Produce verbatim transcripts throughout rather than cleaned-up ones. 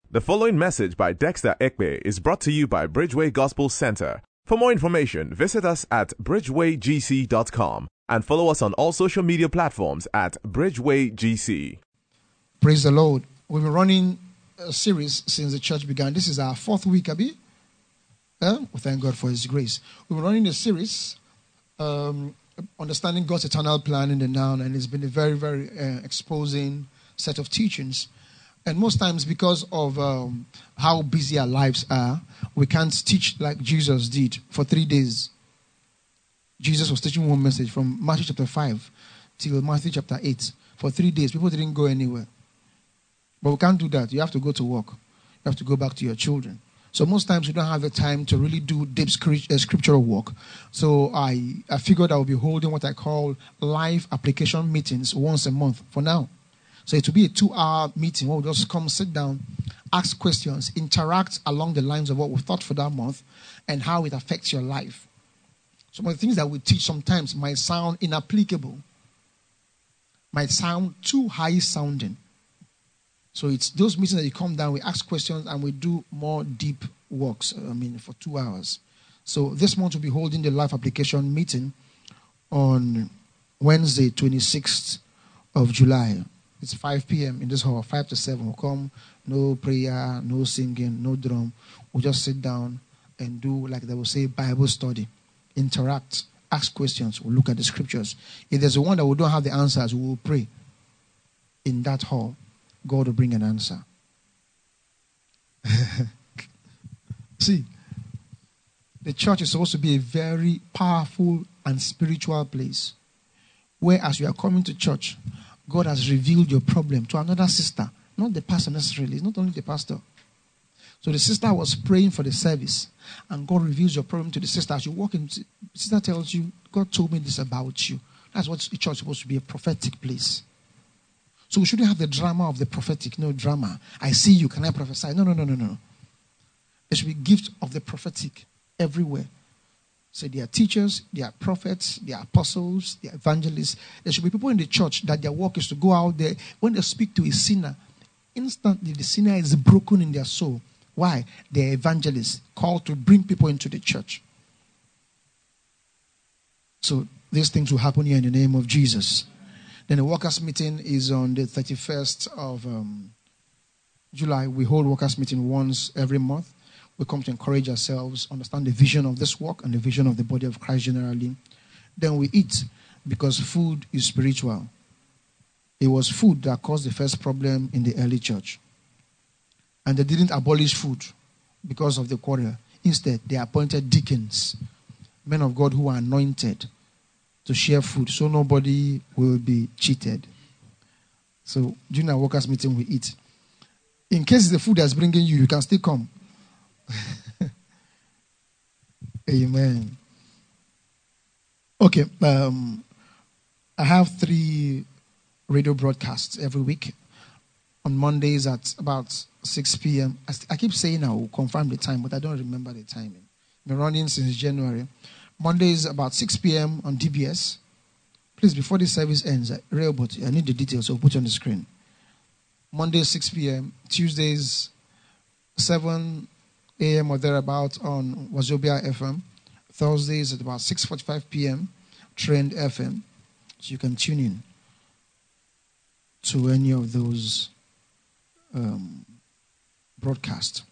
The following message by Dexter Ekpe is brought to you by Bridgeway Gospel Center. For more information, visit us at bridgeway g c dot com and follow us on all social media platforms at Bridgeway G C. Praise the Lord. We've been running a series since the church began. This is our fourth week, Abi. Eh? We thank God for His grace. We've been running a series, um, understanding God's eternal plan in the now, and it's been a very, very uh, exposing set of teachings. And most times, because of um, how busy our lives are, we can't teach like Jesus did for three days. Jesus was teaching one message from Matthew chapter five till Matthew chapter eight. For three days, people didn't go anywhere. But we can't do that. You have to go to work. You have to go back to your children. So most times, we don't have the time to really do deep scriptural work. So I, I figured I will be holding what I call live application meetings once a month for now. So it will be a two-hour meeting where we'll just come, sit down, ask questions, interact along the lines of what we thought for that month and how it affects your life. Some of the things that we teach sometimes might sound inapplicable, might sound too high-sounding. So it's those meetings that you come down, we ask questions, and we do more deep works, I mean, for two hours. So this month we'll be holding the live application meeting on Wednesday, twenty-sixth of July. It's five p.m. in this hall, five to seven. We'll come, no prayer, no singing, no drum. We'll just sit down and do, like they will say, Bible study. Interact, ask questions. We'll look at the scriptures. If there's one that we don't have the answers, we will pray. In that hall, God will bring an answer. See, the church is supposed to be a very powerful and spiritual place where, as you are coming to church, God has revealed your problem to another sister, not the pastor necessarily. It's not only the pastor. So the sister was praying for the service, and God reveals your problem to the sister. As you walk in, the sister tells you, God told me this about you. That's what the church is supposed to be, a prophetic place. So we shouldn't have the drama of the prophetic. No drama. I see you. Can I prophesy? No, no, no, no, no. There should be gift of the prophetic everywhere. So there are teachers, there are prophets, there are apostles, there are evangelists. There should be people in the church that their work is to go out there. When they speak to a sinner, instantly the sinner is broken in their soul. Why? They are evangelists called to bring people into the church. So these things will happen here in the name of Jesus. Then the workers' meeting is on the thirty-first of um, July. We hold workers' meeting once every month. We come to encourage ourselves, understand the vision of this work and the vision of the body of Christ generally. Then we eat, because food is spiritual. It was food that caused the first problem in the early church. And they didn't abolish food because of the quarrel. Instead, they appointed deacons, men of God who are anointed to share food so nobody will be cheated. So during our workers' meeting, we eat. In case the food that's bringing you, you can still come. Amen. Okay, um, I have three radio broadcasts every week. On Mondays at about six p.m. I, st- I keep saying I will confirm the time, but I don't remember the timing. I've been running since January. Mondays about six p.m. on D B S. Please, before this service ends, real but I need the details, so I'll put it on the screen. Mondays six p.m. Tuesdays seven a.m. or thereabout on Wazobia F M. Thursdays at about six forty-five p.m. Trend F M. So you can tune in to any of those um, broadcasts.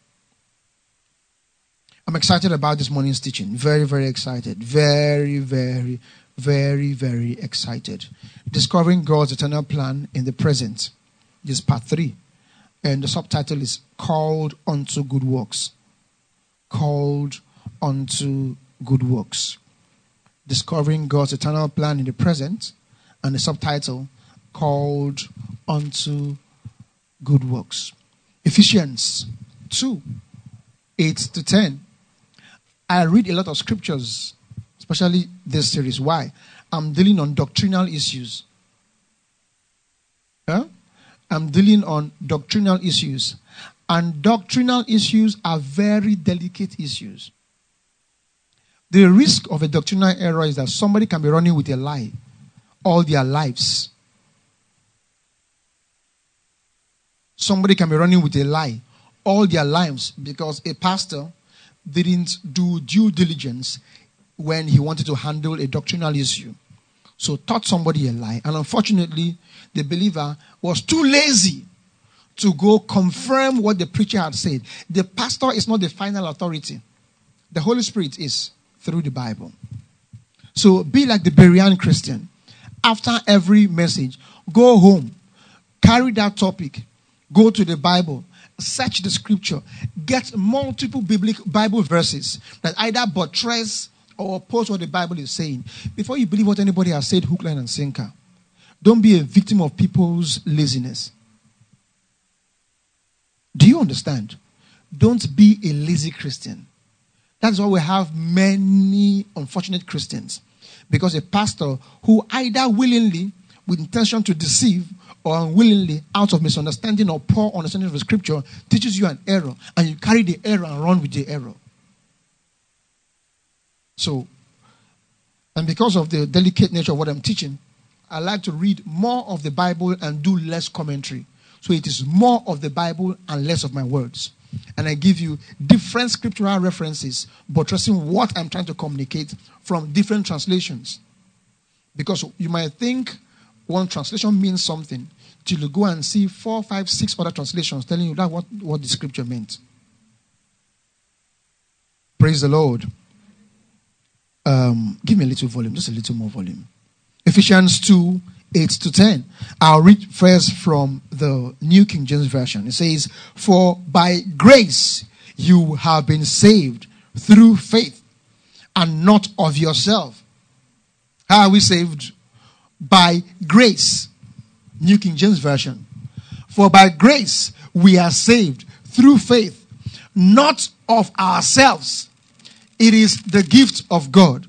I'm excited about this morning's teaching. Very, very excited. Very, very, very, very excited. Discovering God's eternal plan in the present. This is part three. And the subtitle is Called Unto Good Works. Called unto good works. Discovering God's eternal plan in the present, and the subtitle Called unto good works. Ephesians two, eight to ten. I read a lot of scriptures, especially this series. Why? I'm dealing on doctrinal issues. Huh? I'm dealing on doctrinal issues. And doctrinal issues are very delicate issues. The risk of a doctrinal error is that somebody can be running with a lie all their lives. Somebody can be running with a lie all their lives because a pastor didn't do due diligence when he wanted to handle a doctrinal issue. So taught somebody a lie. And unfortunately, the believer was too lazy to go confirm what the preacher had said. The pastor is not the final authority. The Holy Spirit is through the Bible. So be like the Berean Christian. After every message, go home, carry that topic, go to the Bible, search the scripture, get multiple biblical Bible verses that either buttress or oppose what the Bible is saying. Before you believe what anybody has said, hook, line, and sinker. Don't be a victim of people's laziness. Do you understand? Don't be a lazy Christian. That's why we have many unfortunate Christians. Because a pastor who either willingly, with intention to deceive, or unwillingly, out of misunderstanding or poor understanding of the scripture, teaches you an error, and you carry the error and run with the error. So, and because of the delicate nature of what I'm teaching, I like to read more of the Bible and do less commentary. So it is more of the Bible and less of my words. And I give you different scriptural references buttressing what I'm trying to communicate from different translations. Because you might think one translation means something till you go and see four, five, six other translations telling you that what, what the scripture meant. Praise the Lord. Um, give me a little volume, just a little more volume. Ephesians two, eight to ten. I'll read first from the New King James Version. It says, "For by grace you have been saved through faith, and not of yourself." How are we saved? By grace. New King James Version. "For by grace we are saved through faith, not of ourselves. It is the gift of God."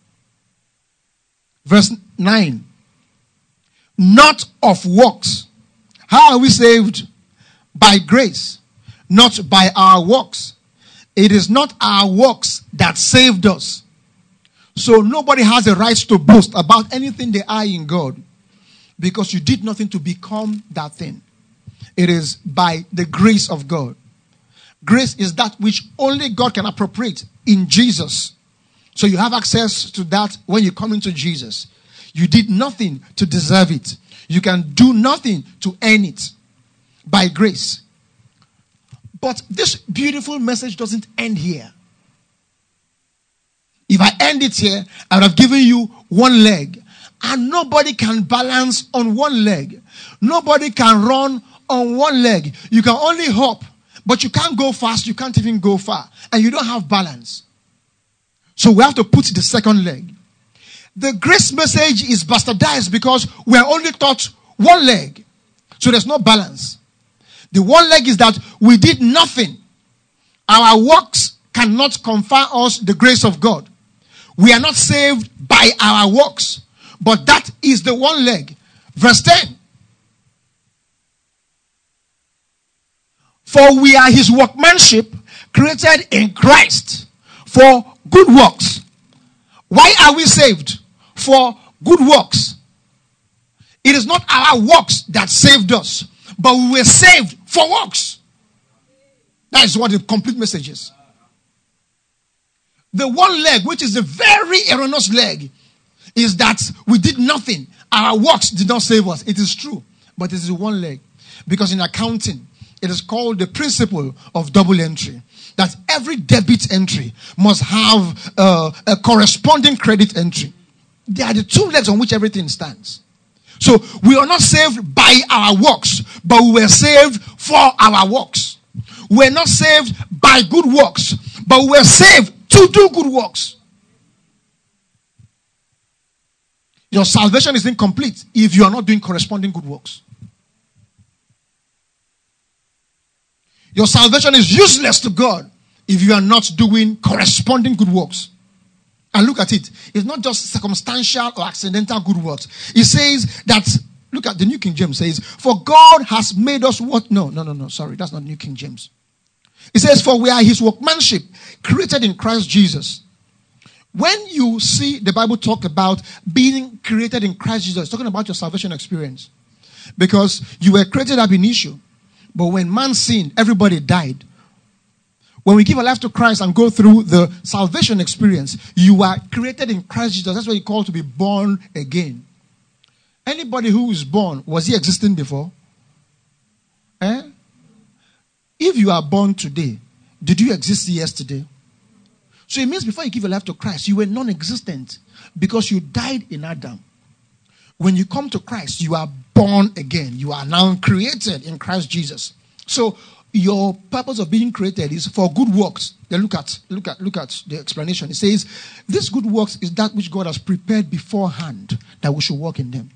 Verse nine. "Not of works." How are we saved? By grace, not by our works. It is not our works that saved us. So nobody has a right to boast about anything they are in God, because you did nothing to become that thing. It is by the grace of God. Grace is that which only God can appropriate in Jesus. So you have access to that when you come into Jesus. You did nothing to deserve it. You can do nothing to earn it. By grace. But this beautiful message doesn't end here. If I end it here, I would have given you one leg. And nobody can balance on one leg. Nobody can run on one leg. You can only hop. But you can't go fast. You can't even go far. And you don't have balance. So we have to put the second leg. The grace message is bastardized because we are only taught one leg. So there's no balance. The one leg is that we did nothing. Our works cannot confer us the grace of God. We are not saved by our works. But that is the one leg. Verse ten. "For we are his workmanship, created in Christ for good works." Why are we saved? For good works. It is not our works that saved us, but we were saved for works. That is what the complete message is. The one leg, which is the very erroneous leg, is that we did nothing. Our works did not save us. It is true, but it is one leg. Because in accounting, it is called the principle of double entry. That every debit entry must have uh, a corresponding credit entry. They are the two legs on which everything stands. So we are not saved by our works, but we were saved for our works. We are not saved by good works, but we were saved to do good works. Your salvation is incomplete if you are not doing corresponding good works. Your salvation is useless to God if you are not doing corresponding good works. And look at it. It's not just circumstantial or accidental good works. It says that, look at the New King James says, "For God has made us what?" No, no, no, no. Sorry, that's not New King James. It says, "For we are his workmanship, created in Christ Jesus." When you see the Bible talk about being created in Christ Jesus, it's talking about your salvation experience. Because you were created ab initio. But when man sinned, everybody died. When we give our life to Christ and go through the salvation experience, you are created in Christ Jesus. That's what you call to be born again. Anybody who is born, was he existing before? Eh? If you are born today, did you exist yesterday? So it means before you give your life to Christ, you were non-existent because you died in Adam. When you come to Christ, you are born again. You are now created in Christ Jesus. So your purpose of being created is for good works. Then look at, look at, look at the explanation. It says, this good works is that which God has prepared beforehand that we should walk in them.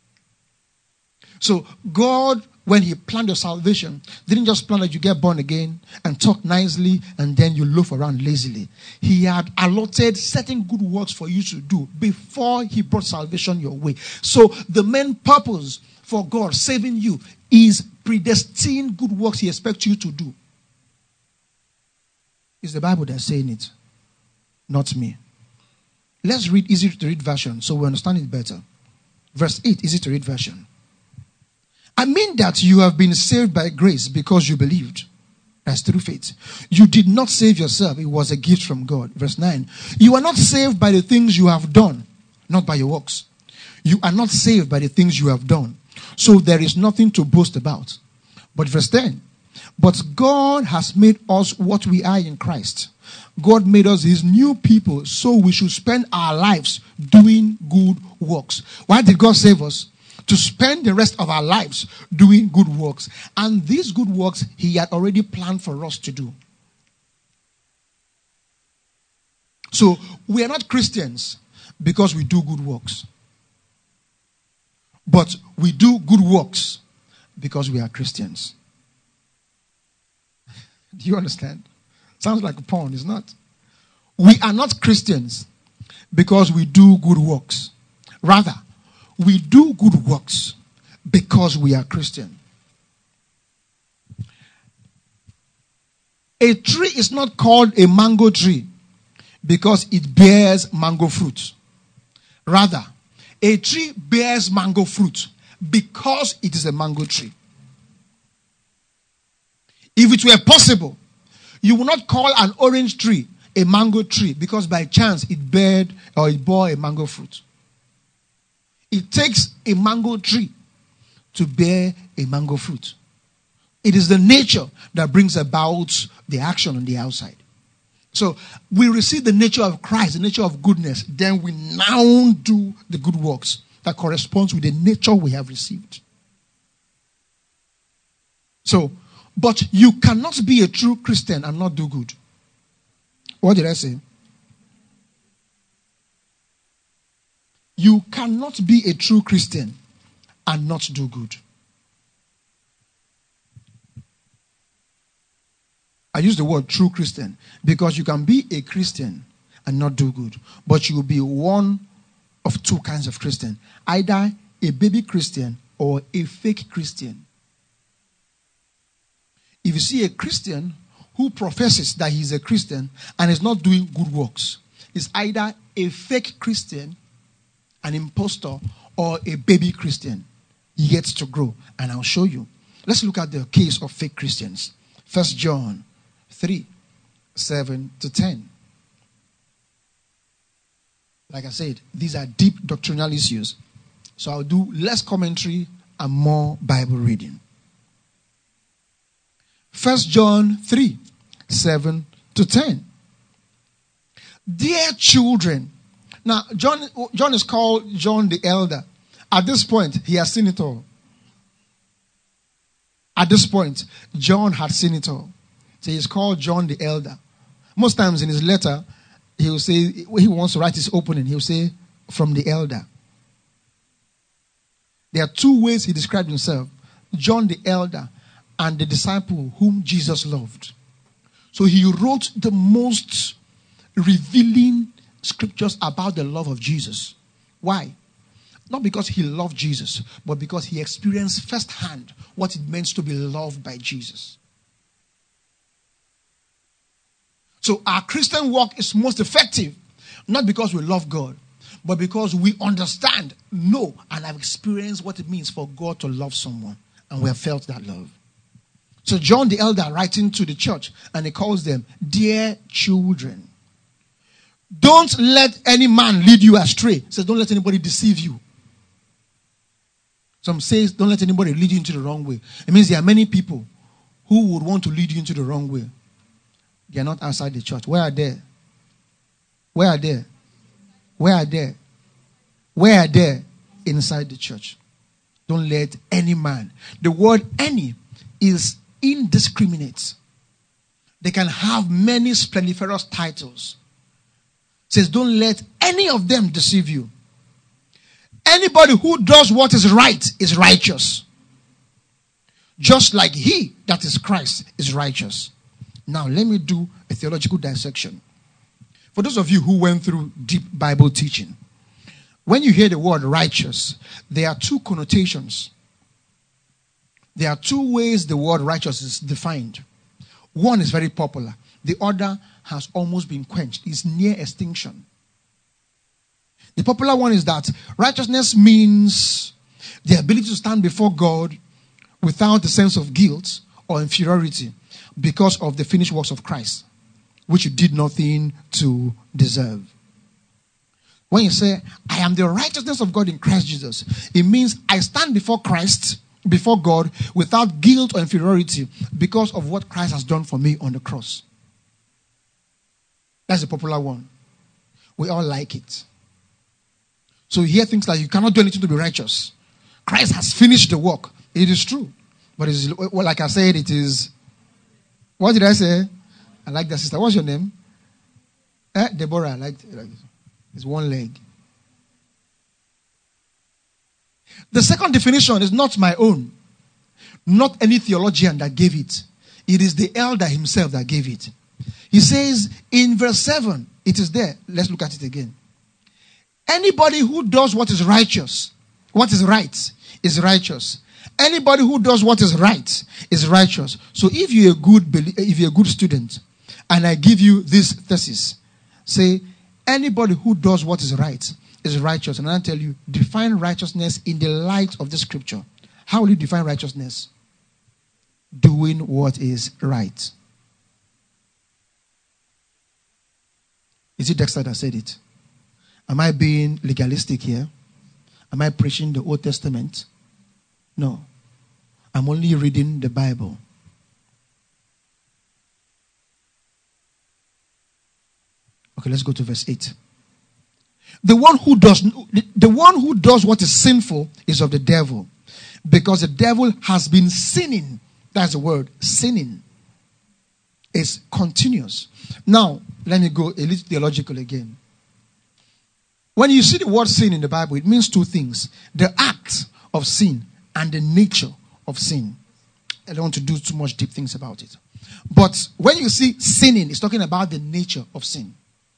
So God, when he planned your salvation, didn't just plan that you get born again and talk nicely and then you loaf around lazily. He had allotted certain good works for you to do before he brought salvation your way. So the main purpose for God saving you is predestined good works he expects you to do. It's the Bible that's saying it, not me. Let's read easy to read version so we understand it better. Verse eight, easy to read version. I mean that you have been saved by grace because you believed. That's through faith. You did not save yourself. It was a gift from God. Verse nine. You are not saved by the things you have done, not by your works. You are not saved by the things you have done. So there is nothing to boast about. But verse ten. But God has made us what we are in Christ. God made us his new people, so we should spend our lives doing good works. Why did God save us? To spend the rest of our lives doing good works. And these good works he had already planned for us to do. So we are not Christians because we do good works. But we do good works because we are Christians. Do you understand? Sounds like a porn, it's not. We are not Christians because we do good works. Rather, we do good works because we are Christian. A tree is not called a mango tree because it bears mango fruit. Rather, a tree bears mango fruit because it is a mango tree. If it were possible, you would not call an orange tree a mango tree because by chance it bared or it bore a mango fruit. It takes a mango tree to bear a mango fruit. It is the nature that brings about the action on the outside. So we receive the nature of Christ, the nature of goodness. Then we now do the good works that corresponds with the nature we have received. So, but you cannot be a true Christian and not do good. What did I say? You cannot be a true Christian and not do good. I use the word true Christian because you can be a Christian and not do good. But you will be one of two kinds of Christian. Either a baby Christian or a fake Christian. If you see a Christian who professes that he's a Christian and is not doing good works, it's either a fake Christian, an impostor, or a baby Christian. Yet to grow. And I'll show you. Let's look at the case of fake Christians. First John three, seven to ten. Like I said, these are deep doctrinal issues. So I'll do less commentary and more Bible reading. First John three, seven to ten. Dear children. Now, John, John is called John the Elder. At this point, he has seen it all. At this point, John had seen it all. So he's called John the Elder. Most times in his letter, he will say, when he wants to write his opening, he will say, from the elder. There are two ways he described himself. John the Elder and the disciple whom Jesus loved. So he wrote the most revealing scriptures about the love of Jesus. Why? Not because he loved Jesus, but because he experienced firsthand what it means to be loved by Jesus. So our Christian walk is most effective, not because we love God, but because we understand, know, and have experienced what it means for God to love someone. And we have felt that love. So John the elder writing to the church, and he calls them dear children. Don't let any man lead you astray. He says, don't let anybody deceive you. Some says, don't let anybody lead you into the wrong way. It means there are many people who would want to lead you into the wrong way. They are not outside the church. Where are they? Where are they? Where are they? Where are they? Inside the church. Don't let any man. The word any is indiscriminate. They can have many splendiferous titles. It says, don't let any of them deceive you. Anybody who does what is right is righteous. Just like he that is Christ is righteous. Now, let me do a theological dissection. For those of you who went through deep Bible teaching, when you hear the word righteous, there are two connotations. There are two ways the word righteous is defined. One is very popular. The other has almost been quenched. It's near extinction. The popular one is that righteousness means the ability to stand before God without a sense of guilt or inferiority because of the finished works of Christ, which you did nothing to deserve. When you say, I am the righteousness of God in Christ Jesus, it means I stand before Christ, before God, without guilt or inferiority because of what Christ has done for me on the cross. That's the popular one. We all like it. So you hear things like, you cannot do anything to be righteous. Christ has finished the work. It is true. But it's, well, like I said, it is... What did I say? I like that sister. What's your name? Eh? Deborah. I like it. It's one leg. The second definition is not my own. Not any theologian that gave it. It is the elder himself that gave it. He says in verse seven, it is there. Let's look at it again. Anybody who does what is righteous, what is right, is righteous. Anybody who does what is right is righteous. So if you're a good, if you're a good student, and I give you this thesis, say, anybody who does what is right is righteous. And I tell you, define righteousness in the light of the scripture. How will you define righteousness? Doing what is right. Is it Dexter that said it? Am I being legalistic here? Am I preaching the Old Testament? No. I'm only reading the Bible. Okay, let's go to verse eight. The one who does the one who does what is sinful is of the devil, because the devil has been sinning. That's the word, sinning. It's continuous. Now, let me go a little theological again. When you see the word sin in the Bible, it means two things. The act of sin and the nature of sin. I don't want to do too much deep things about it. But when you see sinning, it's talking about the nature of sin.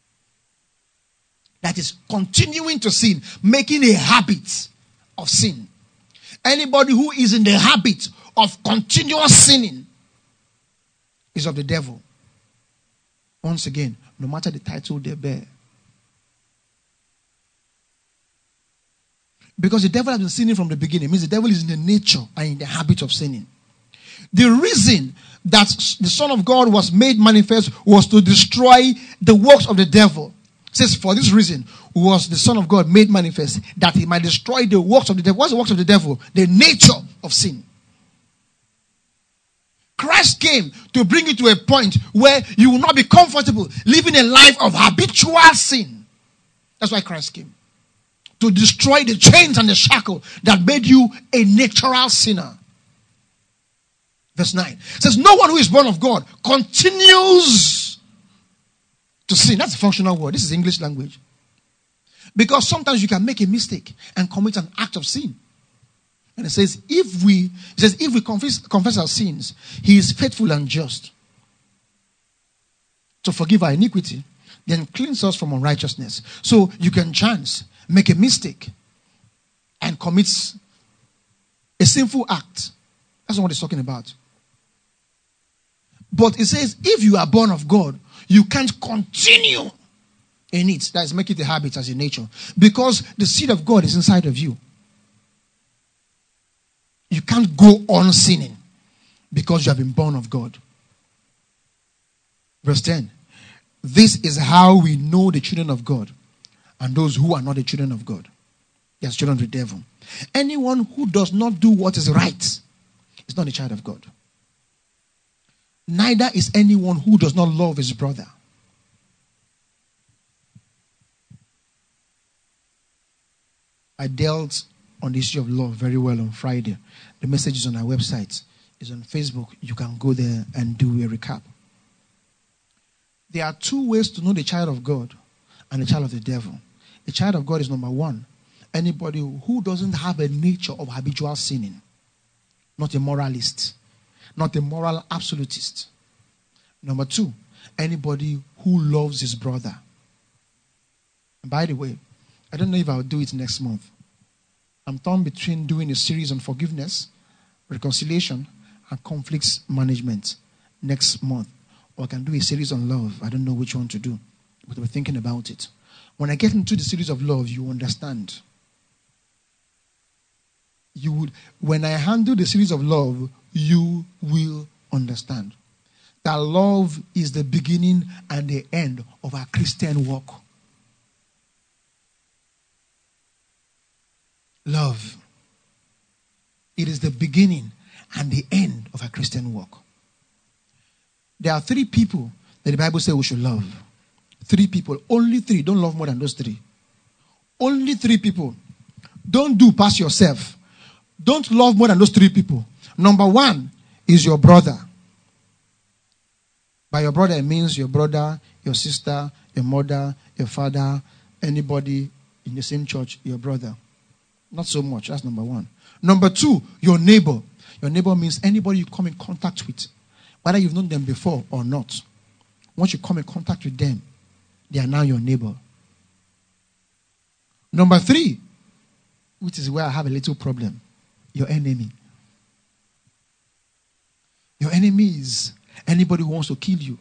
That is continuing to sin, making a habit of sin. Anybody who is in the habit of continuous sinning is of the devil. Once again, no matter the title they bear. Because the devil has been sinning from the beginning. It means the devil is in the nature and in the habit of sinning. The reason that the Son of God was made manifest was to destroy the works of the devil. It says, for this reason was the Son of God made manifest, that he might destroy the works of the devil. What's the works of the devil? The nature of sin. Christ came to bring you to a point where you will not be comfortable living a life of habitual sin. That's why Christ came. To destroy the chains and the shackle that made you a natural sinner. Verse nine. It says, no one who is born of God continues to sin. That's a functional word. This is English language. Because sometimes you can make a mistake and commit an act of sin. And it says, if we, it says, if we confess, confess our sins, he is faithful and just to forgive our iniquity, then cleanse us from unrighteousness. So you can chance, make a mistake, and commit a sinful act. That's not what it's talking about. But it says, if you are born of God, you can't continue in it. That is, make it a habit as a nature. Because the seed of God is inside of you. You can't go on sinning. because you have been born of God. Verse ten. This is how we know the children of God and those who are not the children of God. Yes, children of the devil. Anyone who does not do what is right is not a child of God. Neither is anyone who does not love his brother. I dealt on the issue of love very well on Friday. The message is on our website. It's on Facebook. You can go there and do a recap. There are two ways to know the child of God and the child of the devil. The child of God is number one. Anybody who doesn't have a nature of habitual sinning. Not a moralist. Not a moral absolutist. Number two, anybody who loves his brother. And by the way, I don't know if I'll do it next month. I'm torn between doing a series on forgiveness, reconciliation, and conflicts management next month. Or I can do a series on love. I don't know which one to do. But we're thinking about it. When I get into the series of love, you understand. You would, when I handle the series of love, you will understand that love is the beginning and the end of our Christian walk. Love. It is the beginning and the end of our Christian walk. There are three people that the Bible says we should love. Three people. Only three. Don't love more than those three. Only three people. Don't do past yourself. Don't love more than those three people. Number one is your brother. By your brother, it means your brother, your sister, your mother, your father, anybody in the same church, your brother. Not so much. That's number one. Number two, your neighbor. Your neighbor means anybody you come in contact with. Whether you've known them before or not. Once you come in contact with them, they are now your neighbor. Number three, which is where I have a little problem. Your enemy. Your enemy is anybody who wants to kill you.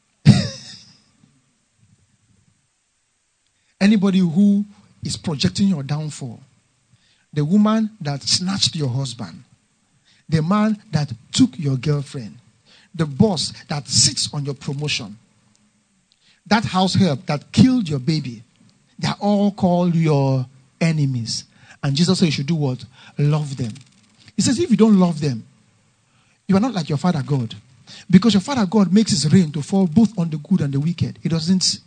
Anybody who is projecting your downfall. The woman that snatched your husband. The man that took your girlfriend. The boss that sits on your promotion. That house help that killed your baby. They are all called your enemies. And Jesus said you should do what? Love them. He says if you don't love them, you are not like your Father God. Because your Father God makes his rain to fall both on the good and the wicked. He doesn't...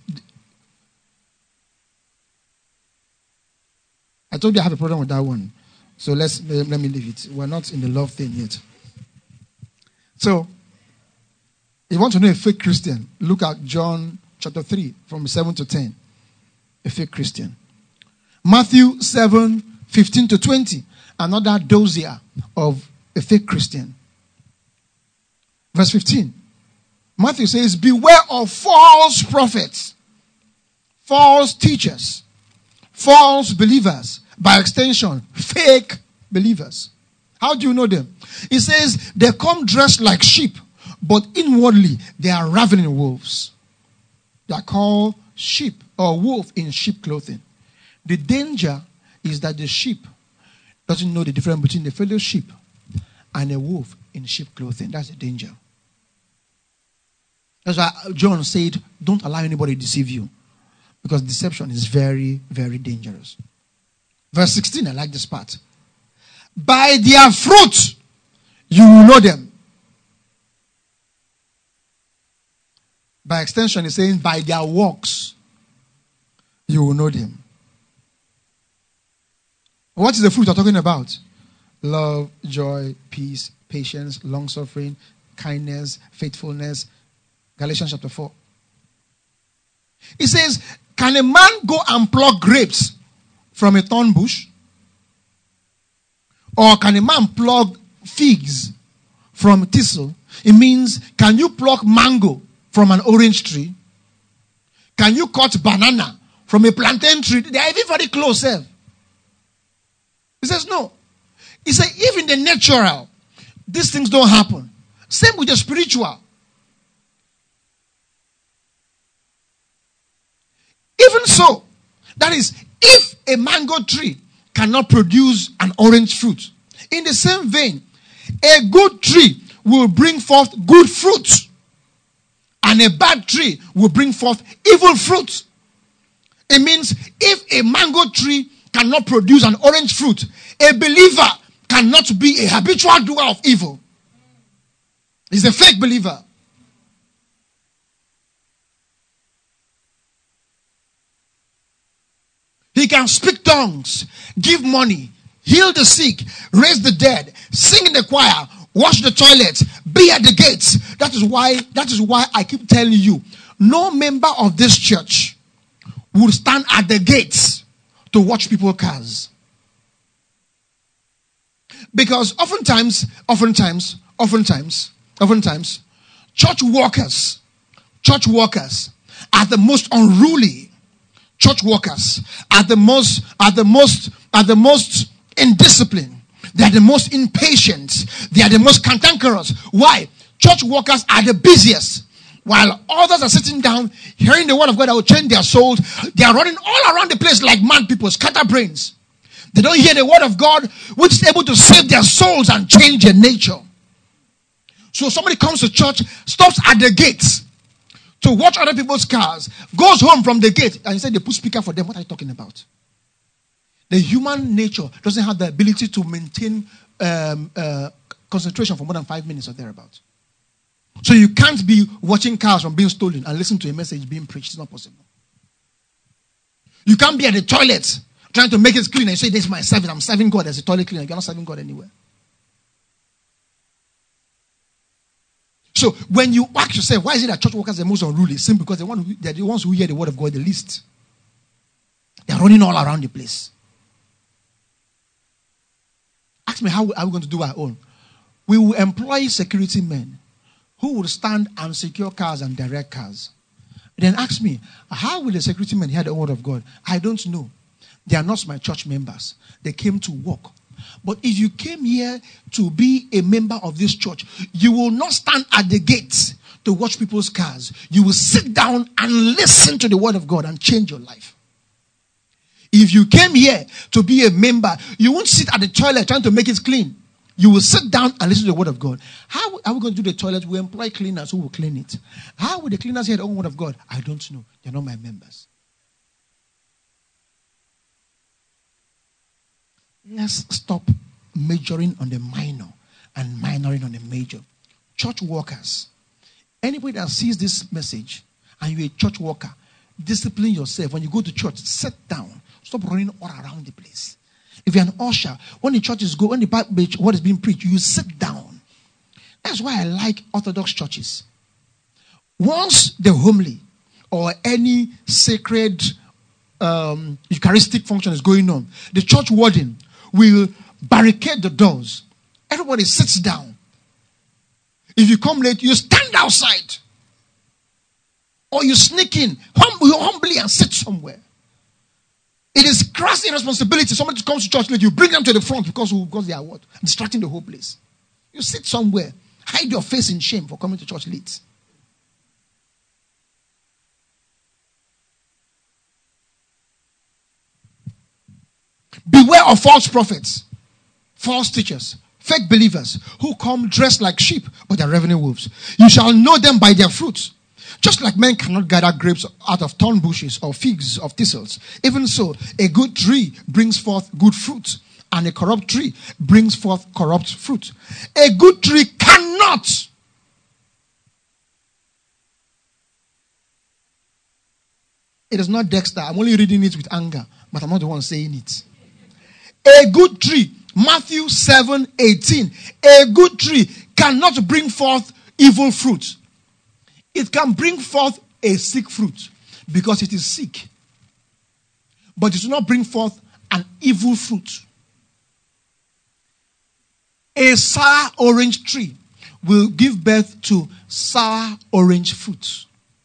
I told you I have a problem with that one. So let's let me leave it. We're not in the love thing yet. So, if you want to know a fake Christian, look at John chapter three, from seven to ten. A fake Christian. Matthew seven, fifteen to twenty. Another dossier of a fake Christian. Verse fifteen. Matthew says, beware of false prophets, false teachers, false believers, by extension, fake believers. How do you know them? He says, they come dressed like sheep, but inwardly they are ravening wolves. They are called sheep or wolf in sheep clothing. The danger is that the sheep doesn't know the difference between the fellow sheep and a wolf in sheep clothing. That's the danger. That's why John said, don't allow anybody to deceive you. Because deception is very, very dangerous. Verse sixteen, I like this part. By their fruit, you will know them. By extension, he's saying, by their works, you will know them. What is the fruit we're talking about? Love, joy, peace, patience, long-suffering, kindness, faithfulness. Galatians chapter four. He says, can a man go and pluck grapes from a thorn bush? Or can a man pluck figs from thistle? It means, can you pluck mango from an orange tree? Can you cut banana from a plantain tree? They are even very close. Eh? He says, no. He said, even the natural, these things don't happen. Same with the spiritual. Even so, that is, if a mango tree cannot produce an orange fruit, in the same vein, a good tree will bring forth good fruit, and a bad tree will bring forth evil fruit. It means if a mango tree cannot produce an orange fruit, a believer cannot be a habitual doer of evil. He's a fake believer. He can speak tongues, give money, heal the sick, raise the dead, sing in the choir, wash the toilets, be at the gates. That is why, that is why I keep telling you, no member of this church will stand at the gates to watch people's cars. Because oftentimes, oftentimes, oftentimes, oftentimes, church workers, church workers are the most unruly. Church workers are the most, are the most, are the most indisciplined. They are the most impatient. They are the most cantankerous. Why? Church workers are the busiest. While others are sitting down, hearing the word of God that will change their souls, they are running all around the place like mad people, scatterbrains. They don't hear the word of God, which is able to save their souls and change their nature. So somebody comes to church, stops at the gates to watch other people's cars, goes home from the gate, and you say they put speaker for them. What are you talking about? The human nature doesn't have the ability to maintain um, uh, concentration for more than five minutes or thereabouts. So you can't be watching cars from being stolen and listen to a message being preached. It's not possible. You can't be at the toilet trying to make it clean and you say, this is my service. I'm serving God as a toilet cleaner. You're not serving God anywhere. So when you ask yourself, why is it that church workers are the most unruly? Simply because they're, one who, they're the ones who hear the word of God the least. They're running all around the place. Ask me, how are we going to do our own? We will employ security men who will stand and secure cars and direct cars. Then ask me, how will the security men hear the word of God? I don't know. They are not my church members. They came to work. But if you came here to be a member of this church, you will not stand at the gates to watch people's cars. You will sit down and listen to the word of God and change your life. If you came here to be a member, you won't sit at the toilet trying to make it clean. You will sit down and listen to the word of God. How are we going to do the toilet? We employ cleaners who will clean it. How will the cleaners hear the word of God? I don't know. They're not my members. Let's stop majoring on the minor and minoring on the major. Church workers, anybody that sees this message and you're a church worker, discipline yourself. When you go to church, sit down. Stop running all around the place. If you're an usher, when the churches go, when the what is being preached, you sit down. That's why I like Orthodox churches. Once the homily or any sacred um, Eucharistic function is going on, the church warden will barricade the doors. Everybody sits down. If you come late, you stand outside. Or you sneak in hum- humbly and sit somewhere. It is crass irresponsibility. Somebody comes to church late, you bring them to the front because, because they are what? Distracting the whole place. You sit somewhere. Hide your face in shame for coming to church late. Beware of false prophets, false teachers, fake believers who come dressed like sheep, but they're revenue wolves. You shall know them by their fruits. Just like men cannot gather grapes out of thorn bushes or figs of thistles, even so, a good tree brings forth good fruit, and a corrupt tree brings forth corrupt fruit. A good tree cannot. It is not Dexter. I'm only reading it with anger, but I'm not the one saying it. A good tree, Matthew seven eighteen. A good tree cannot bring forth evil fruit. It can bring forth a sick fruit because it is sick. But it will not bring forth an evil fruit. A sour orange tree will give birth to sour orange fruit.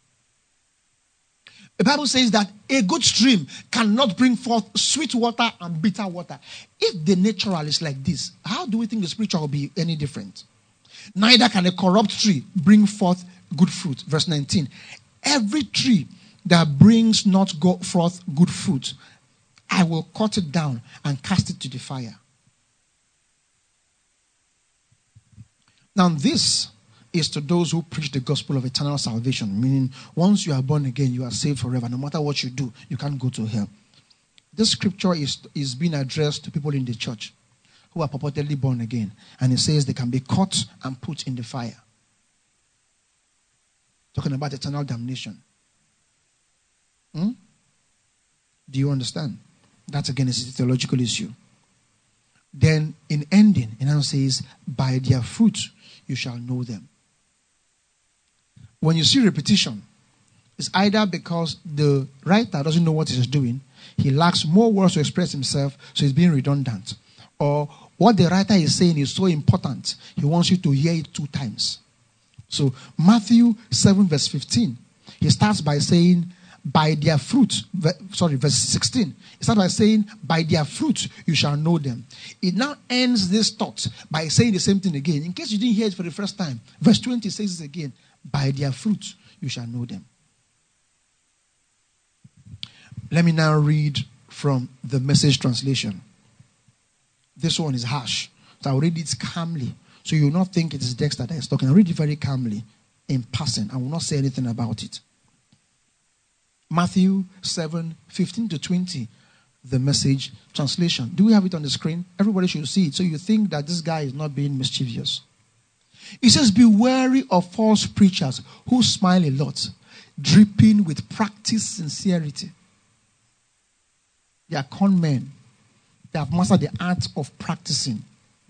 The Bible says that a good stream cannot bring forth sweet water and bitter water. If the natural is like this, how do we think the spiritual will be any different? Neither can a corrupt tree bring forth good fruit. Verse nineteen. Every tree that brings not go forth good fruit, I will cut it down and cast it to the fire. Now this is to those who preach the gospel of eternal salvation, meaning once you are born again, you are saved forever. No matter what you do, you can't go to hell. This scripture is, is being addressed to people in the church who are purportedly born again. And it says they can be caught and put in the fire. Talking about eternal damnation. Hmm? Do you understand? That again is a theological issue. Then in ending, it now says, by their fruit you shall know them. When you see repetition, it's either because the writer doesn't know what he's doing, he lacks more words to express himself, so he's being redundant. Or what the writer is saying is so important, he wants you to hear it two times. So Matthew seven verse fifteen, he starts by saying, by their fruit, sorry, verse sixteen. It starts by saying, by their fruit you shall know them. It now ends this thought by saying the same thing again. In case you didn't hear it for the first time, verse twenty says it again, by their fruit you shall know them. Let me now read from the Message translation. This one is harsh, so I'll read it calmly, so you will not think it is Dexter that is talking. I'll read it very calmly, in passing. I will not say anything about it. Matthew seven, fifteen to twenty, the Message translation. Do we have it on the screen? Everybody should see it, so you think that this guy is not being mischievous. It says, be wary of false preachers who smile a lot, dripping with practiced sincerity. They are con men. They have mastered the art of practicing.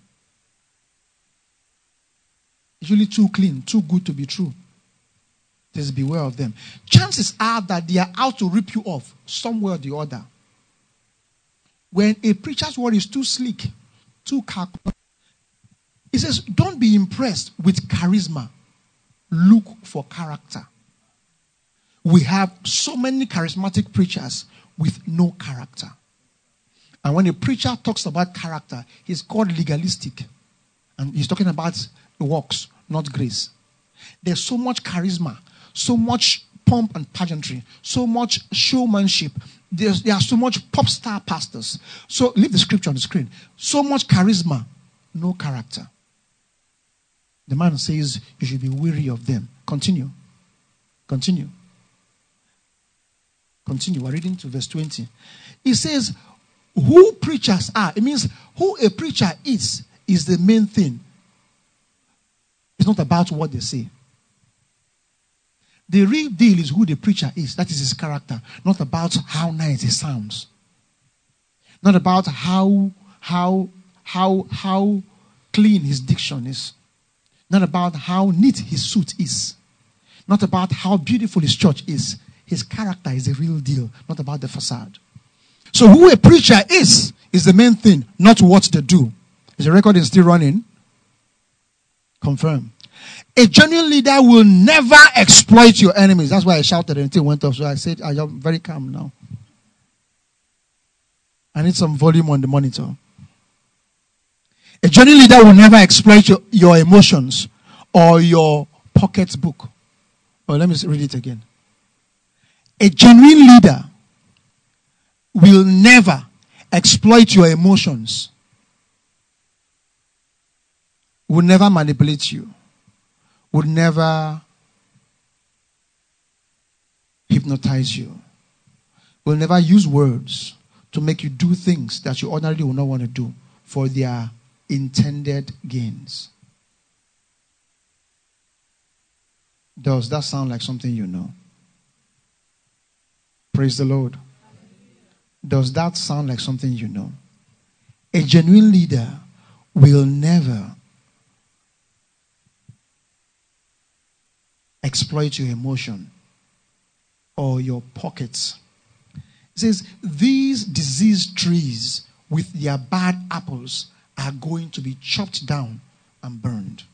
It's really too clean, too good to be true. Just beware of them. Chances are that they are out to rip you off somewhere or the other. When a preacher's word is too slick, too calculated, it says, don't be impressed with charisma. Look for character. We have so many charismatic preachers with no character. And when a preacher talks about character, he's called legalistic. And he's talking about works, not grace. There's so much charisma, so much pomp and pageantry, so much showmanship. There's, there are so much pop star pastors. So leave the scripture on the screen. So much charisma, no character. The man says you should be weary of them. Continue. Continue. Continue. We're reading to verse twenty. It says, who preachers are. It means who a preacher is, is the main thing. It's not about what they say. The real deal is who the preacher is. That is his character. Not about how nice he sounds. Not about how, how, how, how clean his diction is. Not about how neat his suit is. Not about how beautiful his church is. His character is the real deal, not about the facade. So who a preacher is, is the main thing, not what they do. Is the recording still running? Confirm. A genuine leader will never exploit your enemies. That's why I shouted and it went off. So I said, I am very calm now. I need some volume on the monitor. A genuine leader will never exploit your, your emotions or your pocketbook. Oh, let me read it again. A genuine leader will never exploit your emotions, will never manipulate you, will never hypnotize you, will never use words to make you do things that you ordinarily will not want to do for their intended gains. Does that sound like something you know? Praise the Lord. Does that sound like something you know? A genuine leader will never exploit your emotion or your pockets. It says, these diseased trees with their bad apples are going to be chopped down and burned.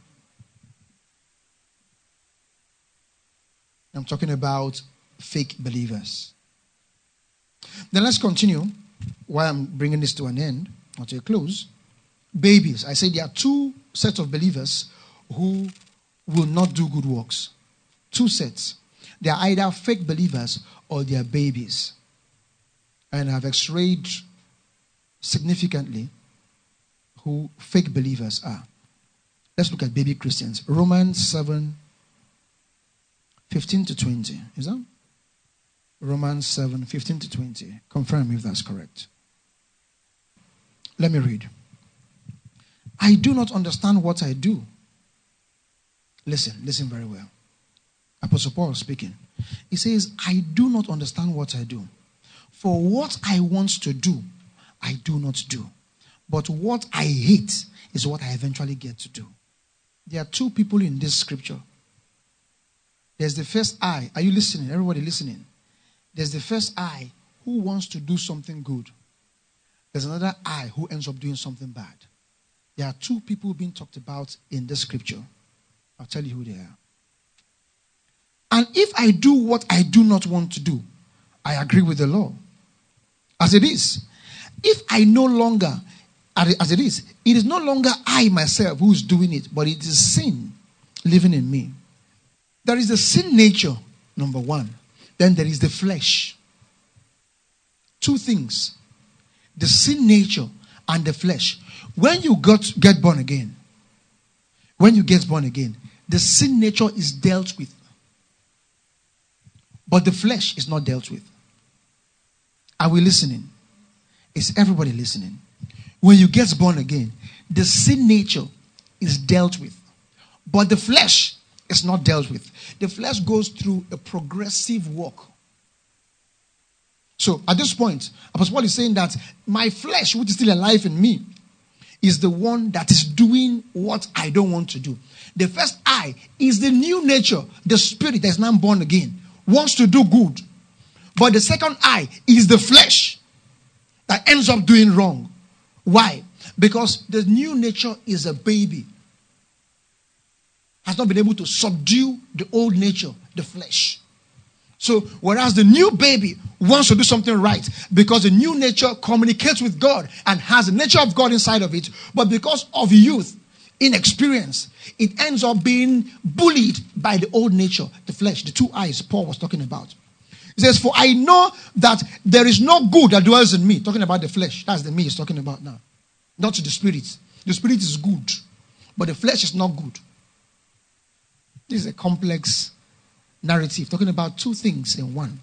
I'm talking about fake believers. Then let's continue while I'm bringing this to an end, or to a close. Babies. I say there are two sets of believers who will not do good works. Two sets. They are either fake believers or they are babies. And I've x-rayed significantly who fake believers are. Let's look at baby Christians. Romans seven, fifteen to twenty. Is that? Romans seven, fifteen to twenty. Confirm if that's correct. Let me read. I do not understand what I do. Listen, listen very well. Apostle Paul speaking. He says, I do not understand what I do. For what I want to do, I do not do. But what I hate is what I eventually get to do. There are two people in this scripture. There's the first I. Are you listening? Everybody listening? There's the first I who wants to do something good. There's another I who ends up doing something bad. There are two people being talked about in this scripture. I'll tell you who they are. And if I do what I do not want to do, I agree with the law. As it is. If I no longer, as it is, it is no longer I myself who is doing it, but it is sin living in me. There is the sin nature, number one. Then there is the flesh. Two things. The sin nature and the flesh. When you got, get born again, when you get born again, the sin nature is dealt with. But the flesh is not dealt with. Are we listening? Is everybody listening? When you get born again, the sin nature is dealt with. But the flesh is not dealt with. The flesh goes through a progressive walk. So at this point, Apostle Paul is saying that my flesh, which is still alive in me, is the one that is doing what I don't want to do. The first I is the new nature, the spirit that is now born again, wants to do good. But the second I is the flesh that ends up doing wrong. Why? Because the new nature is a baby. Has not been able to subdue the old nature, the flesh. So, whereas the new baby wants to do something right because the new nature communicates with God and has the nature of God inside of it, but because of youth, inexperience, it ends up being bullied by the old nature, the flesh, the two eyes Paul was talking about. He says, for I know that there is no good that dwells in me. Talking about the flesh. That's the me he's talking about now. Not the spirit. The spirit is good, but the flesh is not good. This is a complex narrative, talking about two things in one.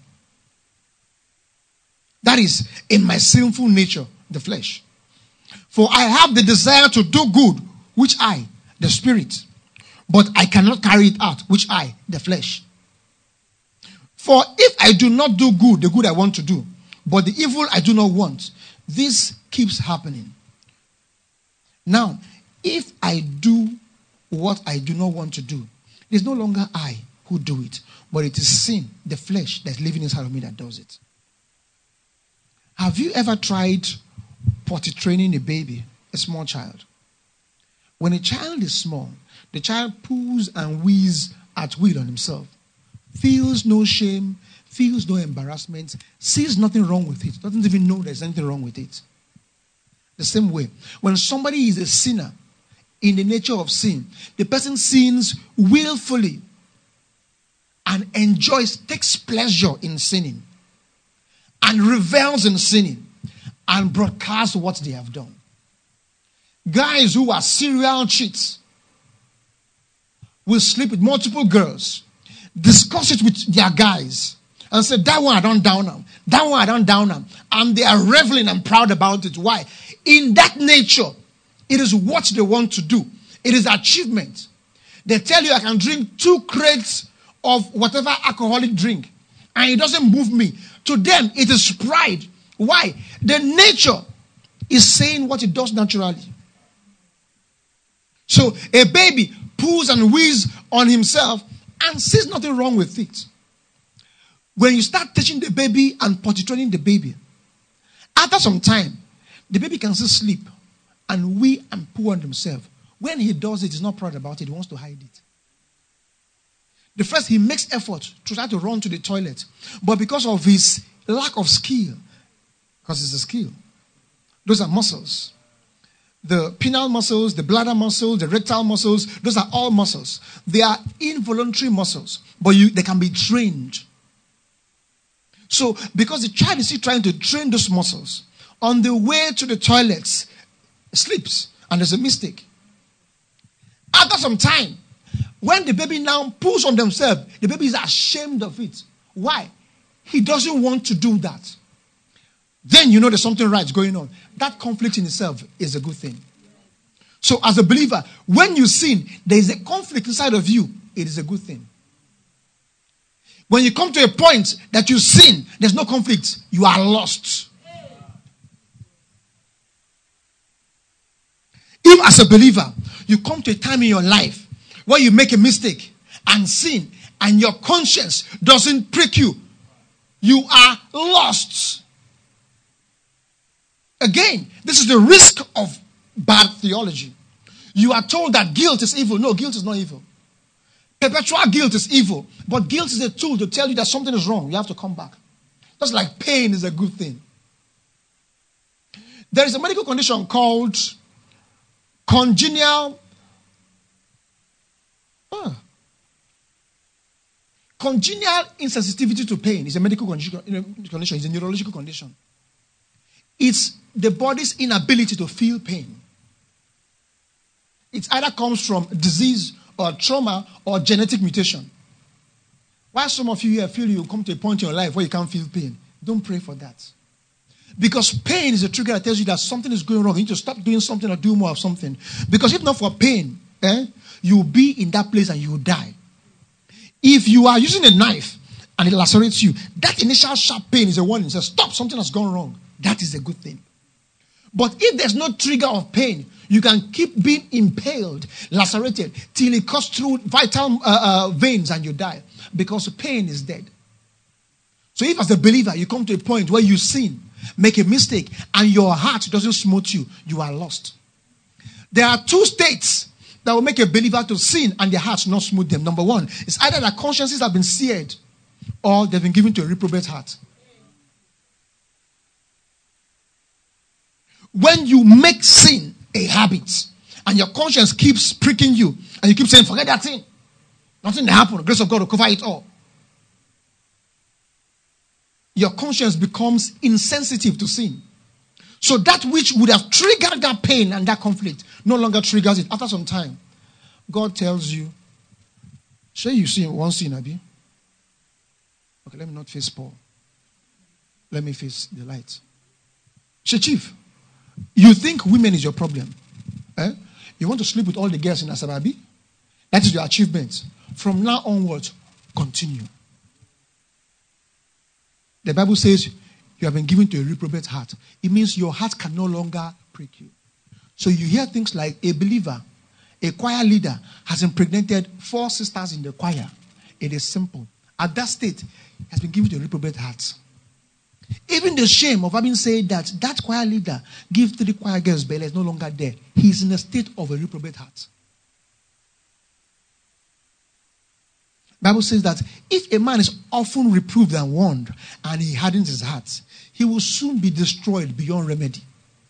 That is, in my sinful nature, the flesh. For I have the desire to do good, which I, the spirit, but I cannot carry it out, which I, the flesh. For if I do not do good, the good I want to do, but the evil I do not want, this keeps happening. Now, if I do what I do not want to do, it is no longer I who do it, but it is sin, the flesh that's living inside of me that does it. Have you ever tried potty training a baby, a small child? When a child is small, the child poos and wheezes at will on himself, feels no shame, feels no embarrassment, sees nothing wrong with it, doesn't even know there's anything wrong with it. The same way, when somebody is a sinner in the nature of sin, the person sins willfully and enjoys, takes pleasure in sinning, and revels in sinning, and broadcasts what they have done. Guys who are serial cheats will sleep with multiple girls, discuss it with their guys, and say, that one I don't down them, that one I don't down them, and they are reveling and proud about it. Why? In that nature, it is what they want to do. It is achievement. They tell you I can drink two crates of whatever alcoholic drink, and it doesn't move me. To them, it is pride. Why? The nature is saying what it does naturally. So a baby poos and wheezes on himself and sees nothing wrong with it. When you start teaching the baby and potty training the baby, after some time, the baby can still sleep and wee and poo on himself. When he does it, he's not proud about it. He wants to hide it. The first, he makes effort to try to run to the toilet. But because of his lack of skill, because it's a skill, those are muscles. The penile muscles, the bladder muscles, the rectal muscles, those are all muscles. They are involuntary muscles, but you, they can be trained. So, because the child is still trying to train those muscles, on the way to the toilets, sleeps, and there's a mistake. After some time, when the baby now pulls on themselves, the baby is ashamed of it. Why? He doesn't want to do that. Then you know there's something right going on. That conflict in itself is a good thing. So as a believer, when you sin, there is a conflict inside of you. It is a good thing. When you come to a point that you sin, there's no conflict. You are lost. If as a believer, you come to a time in your life where you make a mistake and sin, and your conscience doesn't prick you, you are lost. Again, this is the risk of bad theology. You are told that guilt is evil. No, guilt is not evil. Perpetual guilt is evil. But guilt is a tool to tell you that something is wrong. You have to come back. Just like pain is a good thing. There is a medical condition called congenital uh, congenital insensitivity to pain. Is a medical condition. It's a neurological condition. It's the body's inability to feel pain. It either comes from disease or trauma or genetic mutation. Why some of you here feel you come to a point in your life where you can't feel pain? Don't pray for that. Because pain is a trigger that tells you that something is going wrong. You need to stop doing something or do more of something. Because if not for pain, eh, you will be in that place and you will die. If you are using a knife and it lacerates you, that initial sharp pain is a warning. It says, stop, something has gone wrong. That is a good thing. But if there's no trigger of pain, you can keep being impaled, lacerated, till it cuts through vital uh, uh, veins and you die. Because pain is dead. So if as a believer, you come to a point where you sin, make a mistake, and your heart doesn't smooth you, you are lost. There are two states that will make a believer to sin and their hearts not smooth them. Number one, it's either their consciences have been seared or they've been given to a reprobate heart. When you make sin a habit and your conscience keeps pricking you and you keep saying, forget that thing. Nothing will happen. The grace of God will cover it all. Your conscience becomes insensitive to sin. So that which would have triggered that pain and that conflict no longer triggers it. After some time, God tells you, say you see one sin, Abi. Okay, let me not face Paul. Let me face the light. Say, Chief, you think women is your problem. Eh? You want to sleep with all the girls in Asababi? That is your achievement. From now onwards, continue. The Bible says you have been given to a reprobate heart. It means your heart can no longer prick you. So you hear things like a believer, a choir leader has impregnated four sisters in the choir. It is simple. At that state, he has been given to a reprobate heart. Even the shame of having said that that choir leader give three choir girls belly is no longer there. He is in a state of a reprobate heart. Bible says that if a man is often reproved and warned and he hardens his heart, he will soon be destroyed beyond remedy.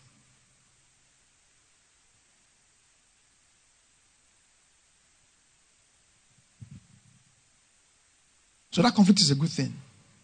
So that conflict is a good thing.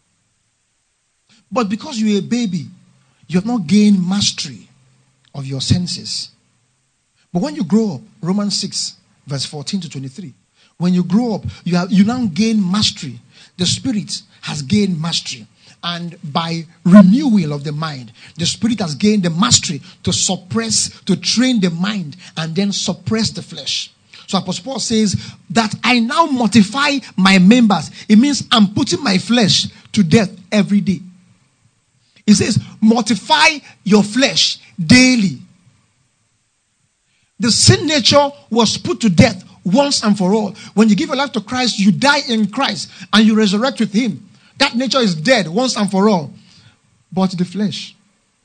But because you're a baby, you have not gained mastery of your senses. But when you grow up, Romans six, verse fourteen to twenty-three, when you grow up, you have you now gain mastery. The Spirit has gained mastery. And by renewal of the mind, the Spirit has gained the mastery to suppress, to train the mind, and then suppress the flesh. So Apostle Paul says that I now mortify my members. It means I'm putting my flesh to death every day. He says, mortify your flesh daily. The sin nature was put to death once and for all. When you give your life to Christ, you die in Christ and you resurrect with Him. That nature is dead once and for all. But the flesh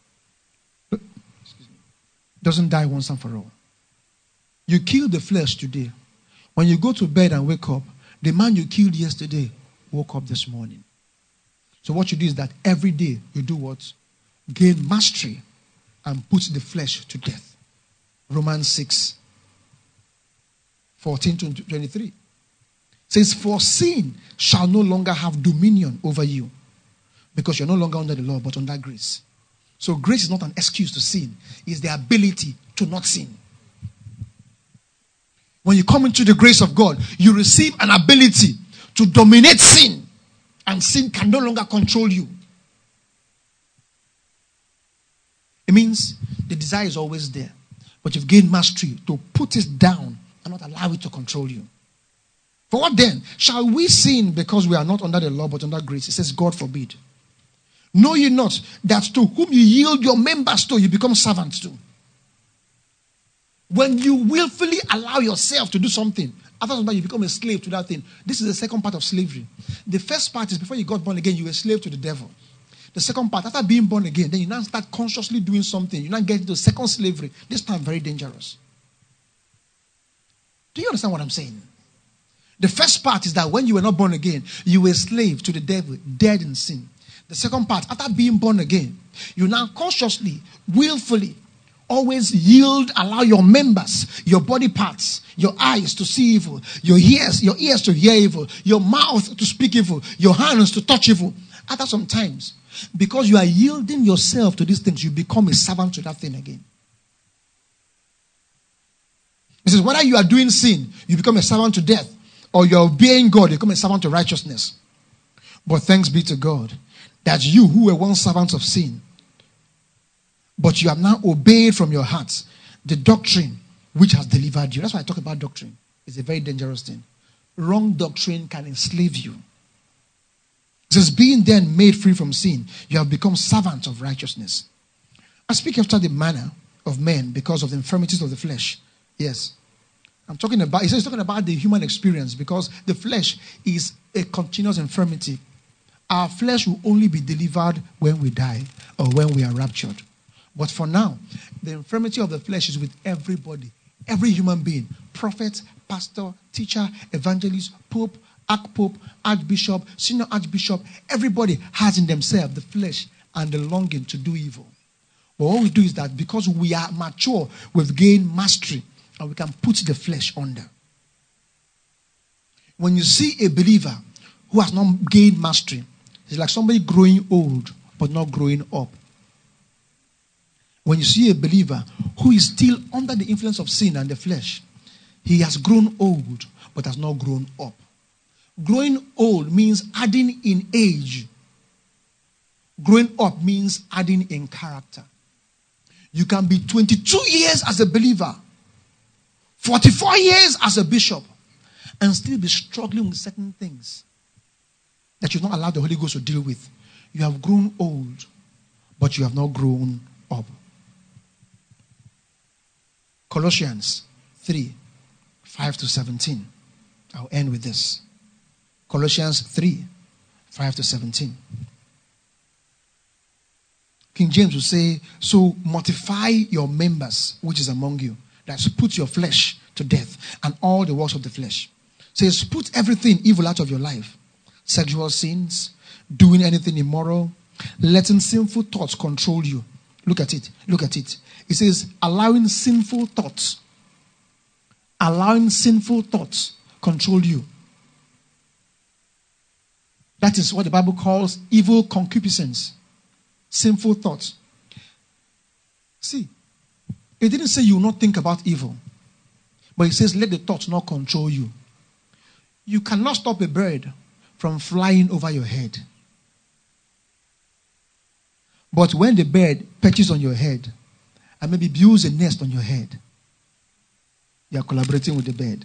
doesn't die once and for all. You kill the flesh today. When you go to bed and wake up, the man you killed yesterday woke up this morning. So what you do is that every day you do what? Gain mastery and put the flesh to death. Romans six, fourteen to twenty-three says, for sin shall no longer have dominion over you, because you're no longer under the law but under grace. So grace is not an excuse to sin. It's the ability to not sin. When you come into the grace of God, you receive an ability to dominate sin. And sin can no longer control you. It means the desire is always there. But you've gained mastery to put it down and not allow it to control you. For what then? Shall we sin because we are not under the law but under grace? It says, God forbid. Know ye not that to whom you yield your members to, you become servants to. When you willfully allow yourself to do something, after some time you become a slave to that thing. This is the second part of slavery. The first part is before you got born again, you were a slave to the devil. The second part, after being born again, then you now start consciously doing something. You now get into second slavery. This time very dangerous. Do you understand what I'm saying? The first part is that when you were not born again, you were a slave to the devil, dead in sin. The second part, after being born again, you now consciously, willfully, always yield, allow your members, your body parts, your eyes to see evil, your ears, your ears to hear evil, your mouth to speak evil, your hands to touch evil. After some times, because you are yielding yourself to these things, you become a servant to that thing again. This is whether you are doing sin, you become a servant to death, or you are obeying God, you become a servant to righteousness. But thanks be to God that you who were once servants of sin, but you have now obeyed from your hearts the doctrine which has delivered you. That's why I talk about doctrine. It's a very dangerous thing. Wrong doctrine can enslave you. It says, being then made free from sin, you have become servants of righteousness. I speak after the manner of men because of the infirmities of the flesh. Yes. I'm talking about, he says he's talking about the human experience because the flesh is a continuous infirmity. Our flesh will only be delivered when we die or when we are raptured. But for now, the infirmity of the flesh is with everybody. Every human being. Prophet, pastor, teacher, evangelist, pope, archpope, archbishop, senior archbishop. Everybody has in themselves the flesh and the longing to do evil. But what we do is that because we are mature, we've gained mastery and we can put the flesh under. When you see a believer who has not gained mastery, it's like somebody growing old but not growing up. When you see a believer who is still under the influence of sin and the flesh, he has grown old but has not grown up. Growing old means adding in age. Growing up means adding in character. You can be twenty-two years as a believer, forty-four years as a bishop, and still be struggling with certain things that you've not allowed the Holy Ghost to deal with. You have grown old, but you have not grown up. Colossians three, five to seventeen. I'll end with this. Colossians three, five to seventeen. King James will say, so mortify your members, which is among you. That's put your flesh to death and all the works of the flesh. Says, put everything evil out of your life. Sexual sins, doing anything immoral, letting sinful thoughts control you. Look at it. Look at it. It says, allowing sinful thoughts. Allowing sinful thoughts control you. That is what the Bible calls evil concupiscence. Sinful thoughts. See, it didn't say you will not think about evil. But it says, let the thoughts not control you. You cannot stop a bird from flying over your head. But when the bird perches on your head and maybe builds a nest on your head, you are collaborating with the bird.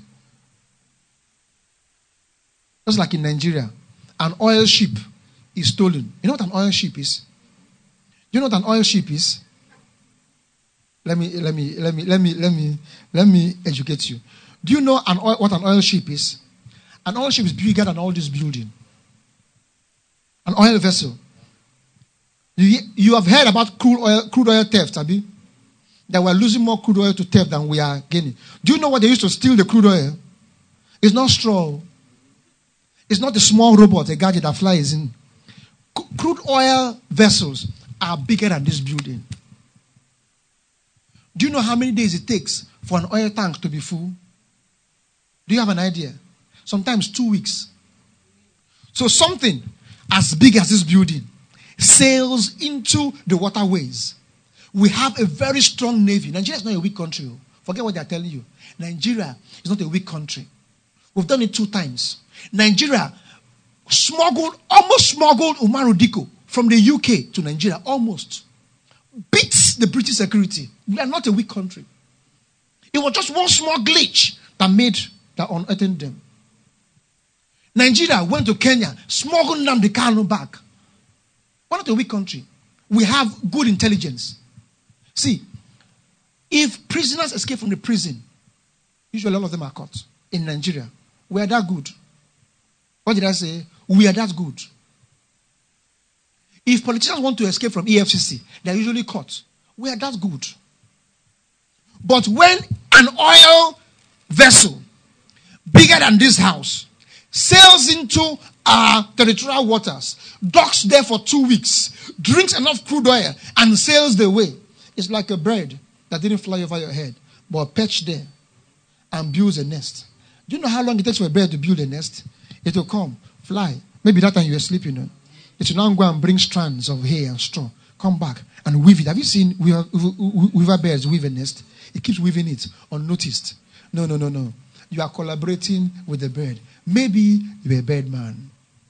Just like in Nigeria, an oil ship is stolen. You know what an oil ship is? You know what an oil ship is? Let me let me let me let me let me let me educate you. Do you know an oil, what an oil ship is? An oil ship is bigger than all this building. An oil vessel. You, you have heard about crude oil, crude oil theft, Abi? That we are losing more crude oil to theft than we are gaining. Do you know what they used to steal the crude oil? It's not straw. It's not a small robot, a gadget that flies in. C- crude oil vessels are bigger than this building. Do you know how many days it takes for an oil tank to be full? Do you have an idea? Sometimes two weeks. So something as big as this building sails into the waterways. We have a very strong navy. Nigeria is not a weak country. Forget what they're telling you. Nigeria is not a weak country. We've done it two times. Nigeria smuggled, almost smuggled Umaru Diko from the U K to Nigeria. Almost. Beats the British security. We are not a weak country. It was just one small glitch that made, that unearthed them. Nigeria went to Kenya, smuggled Nnamdi Kanu back. We're not a weak country. We have good intelligence. See, if prisoners escape from the prison, usually all of them are caught in Nigeria. We are that good. What did I say? We are that good. If politicians want to escape from E F C C, they are usually caught. We are that good. But when an oil vessel bigger than this house sails into our territorial waters, docks there for two weeks, drinks enough crude oil, and sails the way, it's like a bird that didn't fly over your head, but perched there and builds a nest. Do you know how long it takes for a bird to build a nest? It will come, fly. Maybe that time you were sleeping. You know? It will now go and bring strands of hay and straw, come back and weave it. Have you seen weaver, weaver birds weave a nest? It keeps weaving it unnoticed. No, no, no, no. You are collaborating with the bird. Maybe you're a bird man.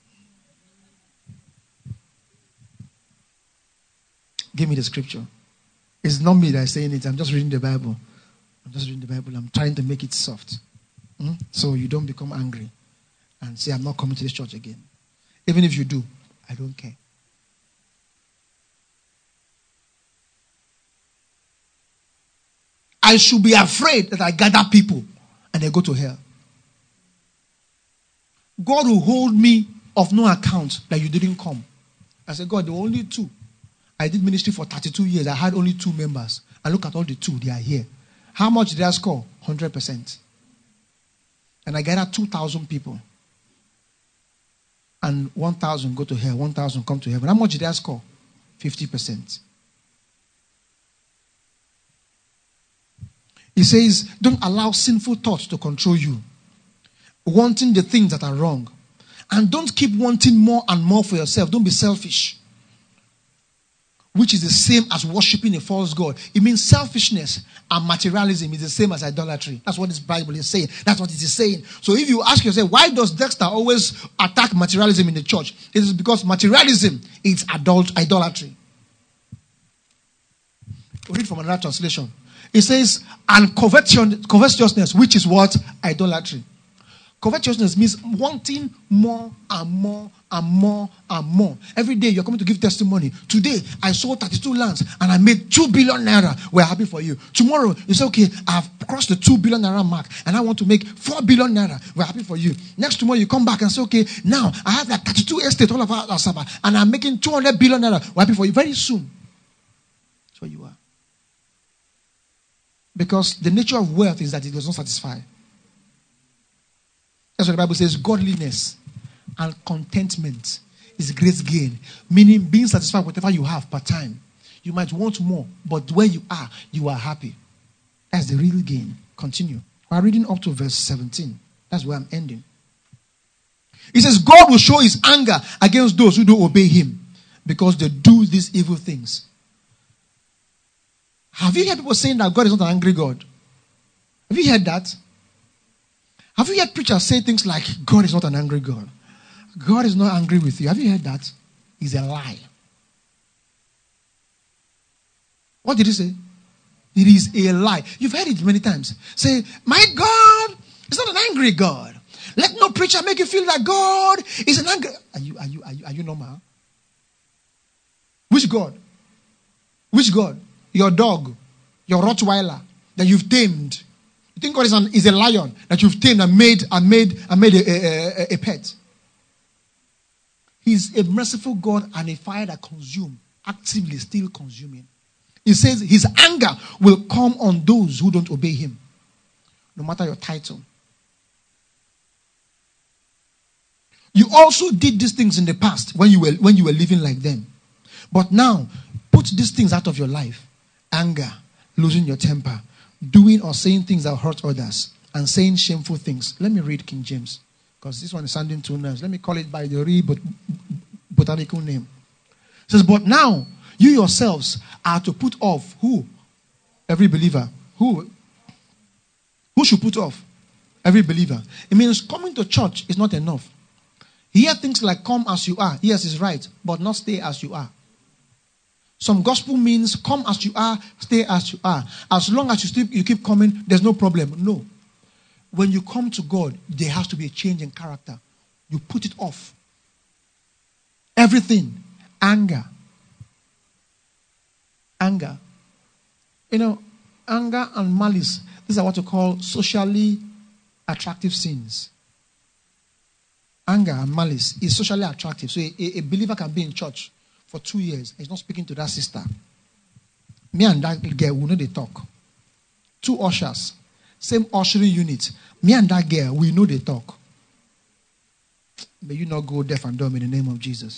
Give me the scripture. It's not me that is saying it. I'm just reading the Bible. I'm just reading the Bible. I'm trying to make it soft. Hmm? So you don't become angry and say, I'm not coming to this church again. Even if you do, I don't care. I should be afraid that I gather people and they go to hell. God will hold me of no account that you didn't come. I said, God, there were only two. I did ministry for thirty-two years. I had only two members. And look at all the two. They are here. How much did I score? one hundred percent. And I gathered two thousand people. And one thousand go to hell. one thousand come to heaven. How much did I score? fifty percent. He says, don't allow sinful thoughts to control you. Wanting the things that are wrong. And don't keep wanting more and more for yourself. Don't be selfish. Which is the same as worshipping a false god. It means selfishness and materialism is the same as idolatry. That's what this Bible is saying. That's what it is saying. So if you ask yourself, why does Dexter always attack materialism in the church? It is because materialism is adult idolatry. We'll read from another translation. It says, and covetousness, which is what? Idolatry. Covetousness means wanting more and more and more and more. Every day you're coming to give testimony. Today, I sold thirty-two lands and I made two billion naira. We're happy for you. Tomorrow, you say, okay, I've crossed the two billion naira mark and I want to make four billion naira. We're happy for you. Next tomorrow, you come back and say, okay, now I have like thirty-two estates all over Asaba and I'm making two hundred billion naira. We're happy for you. Very soon. That's what you are. Because the nature of wealth is that it does not satisfy. That's what the Bible says. Godliness and contentment is great gain. Meaning being satisfied with whatever you have per time. You might want more, but where you are, you are happy. That's the real gain. Continue. We're reading up to verse seventeen. That's where I'm ending. It says, God will show his anger against those who don't obey him because they do these evil things. Have you heard people saying that God is not an angry God? Have you heard that? Have you heard preachers say things like, God is not an angry God? God is not angry with you. Have you heard that? It's a lie. What did he say? It is a lie. You've heard it many times. Say, my God is not an angry God. Let no preacher make you feel that God is an angry. Are you, are you, are you, are you normal? Which God? Which God? Your dog, your Rottweiler that you've tamed. You think God is, an, is a lion that you've tamed and made and made and made a, a, a, a pet. He's a merciful God and a fire that consumes, actively still consuming. He says his anger will come on those who don't obey him, no matter your title. You also did these things in the past when you were when you were living like them. But now, put these things out of your life. Anger, losing your temper, doing or saying things that hurt others, and saying shameful things. Let me read King James, because this one is sounding too nice. Let me call it by the real bot- botanical name. It says, but now, you yourselves are to put off who? Every believer. Who? Who should put off? Every believer. It means coming to church is not enough. Hear things like come as you are. Yes, it's right. But not stay as you are. Some gospel means come as you are, stay as you are. As long as you still you keep coming, there's no problem. No. When you come to God, there has to be a change in character. You put it off. Everything. Anger. Anger. You know, anger and malice. These are what we call socially attractive sins. Anger and malice is socially attractive. So a, a believer can be in church for two years. He's not speaking to that sister. Me and that girl, we know they talk. Two ushers. Same ushering unit. Me and that girl, we know they talk. May you not go deaf and dumb in the name of Jesus.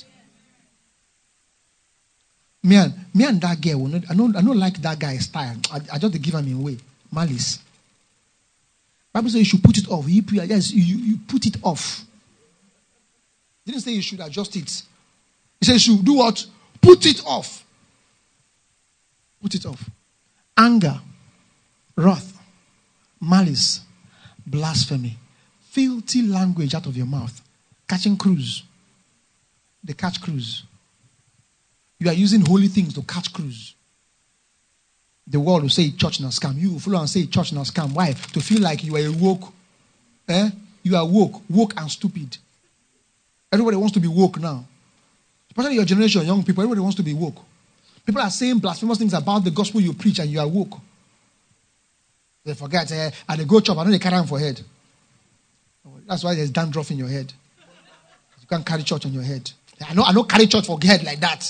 Me and, me and that girl, we know, I don't I don't like that guy's style. I, I just give him away. Malice. Bible says you should put it off. You, yes, you, you put it off. He didn't say you should adjust it. He says you should do what? Put it off. Put it off. Anger, wrath, malice, blasphemy, filthy language out of your mouth. Catching cruise. They catch cruise. You are using holy things to catch cruise. The world will say church now scam. You will follow and say church now scam. Why? To feel like you are a woke. Eh? You are woke. Woke and stupid. Everybody wants to be woke now. Especially your generation, young people, everybody wants to be woke. People are saying blasphemous things about the gospel you preach and you are woke. They forget, eh, at the go chop, I know they carry them for head. That's why there's dandruff in your head. You can't carry church on your head. I know I don't carry church for head like that.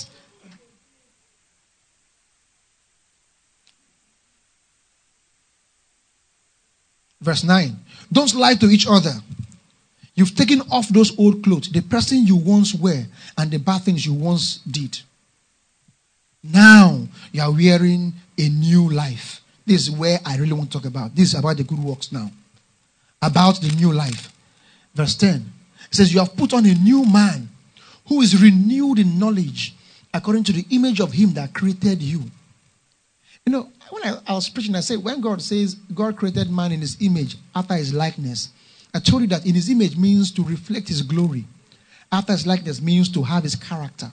Verse nine. Don't lie to each other. You've taken off those old clothes, the person you once were, and the bad things you once did. Now you are wearing a new life. This is where I really want to talk about. This is about the good works now. About the new life. Verse ten. It says, you have put on a new man who is renewed in knowledge according to the image of him that created you. You know, when I, I was preaching, I said, when God says God created man in his image after his likeness, I told you that in his image means to reflect his glory. After his likeness means to have his character.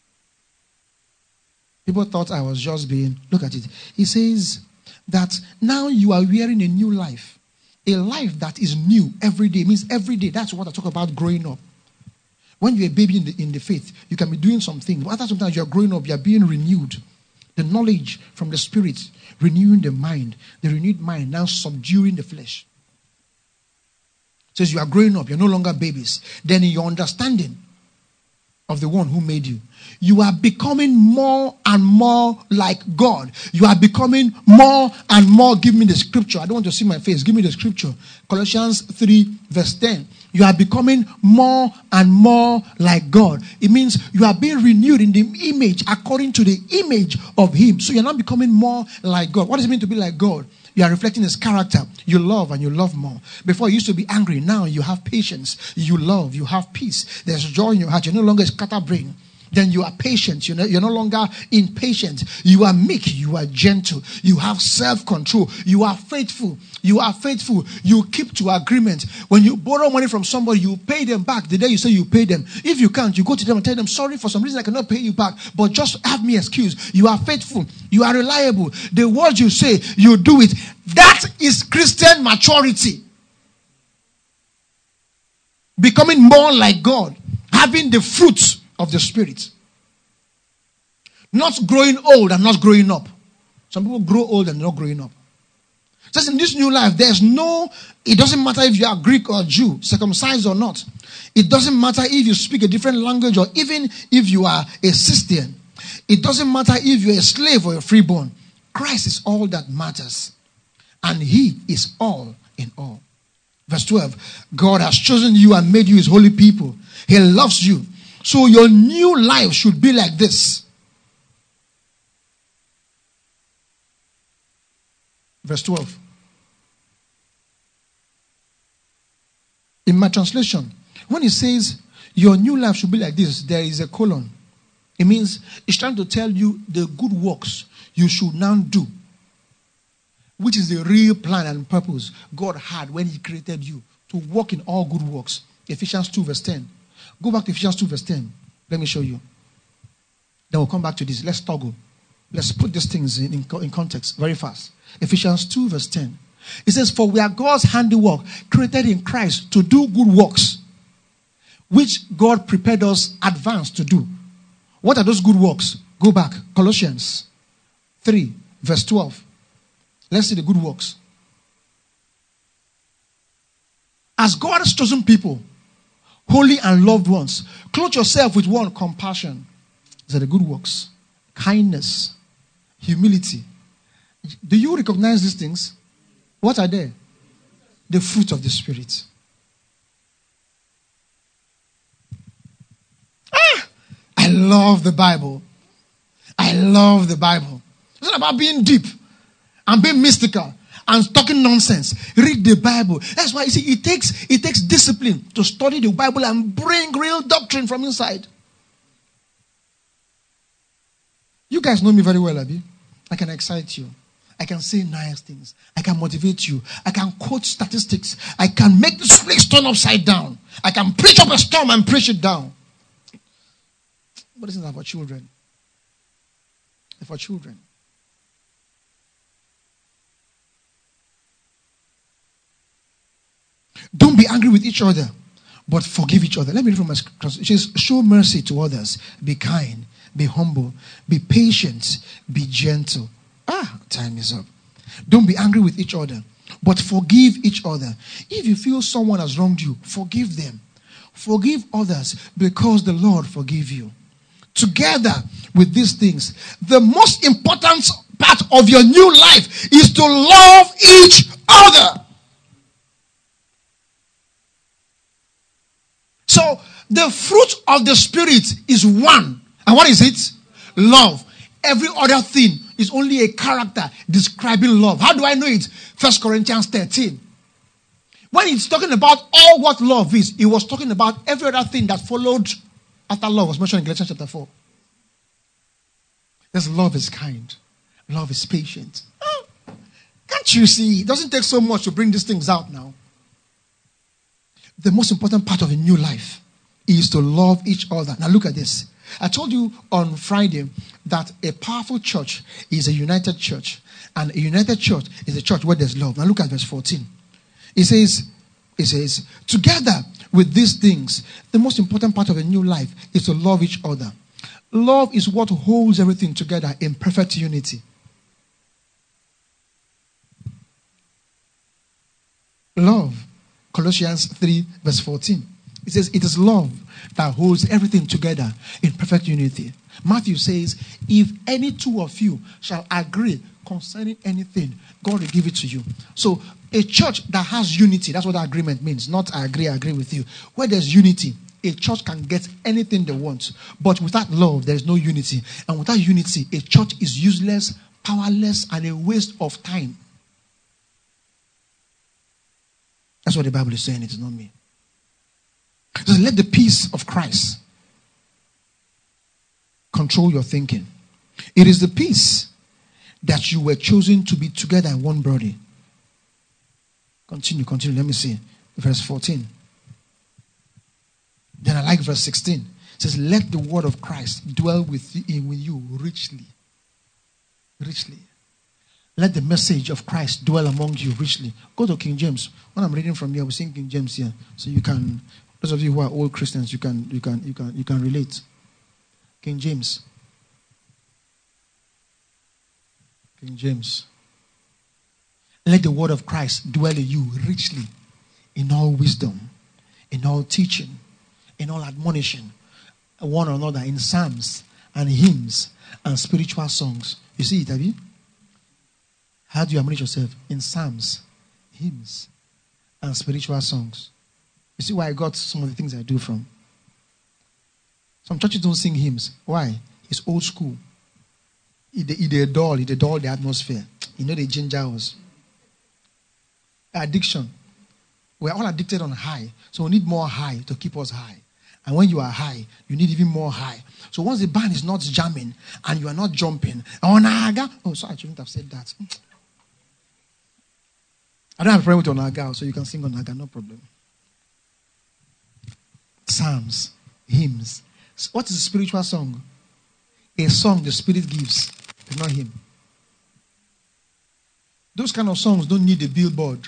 People thought I was just being, look at it. He says that now you are wearing a new life. A life that is new every day. It means every day. That's what I talk about growing up. When you're a baby in the, in the faith, you can be doing something. But after sometimes you're growing up, you're being renewed. The knowledge from the Spirit, renewing the mind. The renewed mind now subduing the flesh. It says you are growing up, you're no longer babies. Then in your understanding of the one who made you, you are becoming more and more like God. You are becoming more and more. Give me the scripture. I don't want to see my face. Give me the scripture. Colossians three verse ten. You are becoming more and more like God. It means you are being renewed in the image according to the image of him. So you're not becoming more like God. What does it mean to be like God? You are reflecting his character. You love and you love more. Before you used to be angry. Now you have patience. You love. You have peace. There's joy in your heart. You're no longer a scatterbrain. Then you are patient. You're no, you're no longer impatient. You are meek. You are gentle. You have self-control. You are faithful. You are faithful. You keep to agreement. When you borrow money from somebody, you pay them back the day you say you pay them. If you can't, you go to them and tell them, sorry, for some reason I cannot pay you back, but just have me excuse. You are faithful. You are reliable. The words you say, you do it. That is Christian maturity. Becoming more like God. Having the fruits of the Spirit. Not growing old and not growing up. Some people grow old and not growing up. Just in this new life, there's no, it doesn't matter if you are Greek or Jew, circumcised or not. It doesn't matter if you speak a different language or even if you are a Christian. It doesn't matter if you're a slave or a freeborn. Christ is all that matters. And he is all in all. Verse twelve. God has chosen you and made you his holy people. He loves you. So your new life should be like this. Verse twelve. In my translation, when it says your new life should be like this, there is a colon. It means it's trying to tell you the good works you should now do. which is the real plan and purpose God had when he created you to walk in all good works. Ephesians two verse ten. Go back to Ephesians two verse ten. Let me show you. Then we'll come back to this. Let's toggle. Let's put these things in, in, in context very fast. Ephesians two verse ten. It says, for we are God's handiwork, created in Christ to do good works, which God prepared us advance to do. What are those good works? Go back. Colossians three verse twelve. Let's see the good works. As God's chosen people, holy and loved ones, clothe yourself with one, compassion. These are the good works. Kindness, humility. Do you recognize these things? What are they? The fruit of the Spirit. Ah, I love the Bible. I love the Bible. It's not about being deep and being mystical and talking nonsense. Read the Bible. That's why you see it takes it takes discipline to study the Bible and bring real doctrine from inside. You guys know me very well, Abi. I can excite you. I can say nice things. I can motivate you. I can quote statistics. I can make this place turn upside down. I can preach up a storm and preach it down. But this is not for children. It's for children. Don't be angry with each other, but forgive each other. Let me read from my scripture. It says, show mercy to others. Be kind. Be humble. Be patient. Be gentle. Ah, time is up. Don't be angry with each other, but forgive each other. If you feel someone has wronged you, forgive them. Forgive others because the Lord forgave you. Together with these things, the most important part of your new life is to love each other. So, the fruit of the Spirit is one. And what is it? Love. Every other thing is only a character describing love. How do I know it? First Corinthians thirteen. When it's talking about all what love is, it was talking about every other thing that followed after love was mentioned in Galatians chapter four. This love is kind. Love is patient. Oh, can't you see? It doesn't take so much to bring these things out now. The most important part of a new life is to love each other. Now look at this. I told you on Friday that a powerful church is a united church. And a united church is a church where there's love. Now look at verse fourteen. It says, it says, together with these things, the most important part of a new life is to love each other. Love is what holds everything together in perfect unity. Love. Colossians three verse fourteen. It says, it is love that holds everything together in perfect unity. Matthew says, if any two of you shall agree concerning anything, God will give it to you. So, a church that has unity, that's what that agreement means. Not I agree, I agree with you. Where there's unity, a church can get anything they want. But without love, there is no unity. And without unity, a church is useless, powerless, and a waste of time. That's what the Bible is saying. It is not me. So let the peace of Christ control your thinking. It is the peace that you were chosen to be together in one body. Continue, continue. Let me see. Verse fourteen. Then I like verse sixteen. It says, let the word of Christ dwell with you, with you richly. Richly. Let the message of Christ dwell among you richly. Go to King James. When I'm reading from here, we're seeing King James here. So you can, those of you who are old Christians, you can you can you can you can relate. King James. King James. Let the word of Christ dwell in you richly, in all wisdom, in all teaching, in all admonition, one another in psalms and hymns and spiritual songs. You see it, have you? How do you admonish yourself? In psalms, hymns, and spiritual songs. You see why I got some of the things I do from. Some churches don't sing hymns. Why? It's old school. It's a dull, it's a dull the atmosphere. You know the ginger us. Addiction. We're all addicted on high. So we need more high to keep us high. And when you are high, you need even more high. So once the band is not jamming and you are not jumping, oh, sorry, I shouldn't have said that. I don't have a problem with Onaga, so you can sing Onaga, no problem. Psalms, hymns. What is a spiritual song? A song the Spirit gives, it's not him. Those kind of songs don't need a billboard.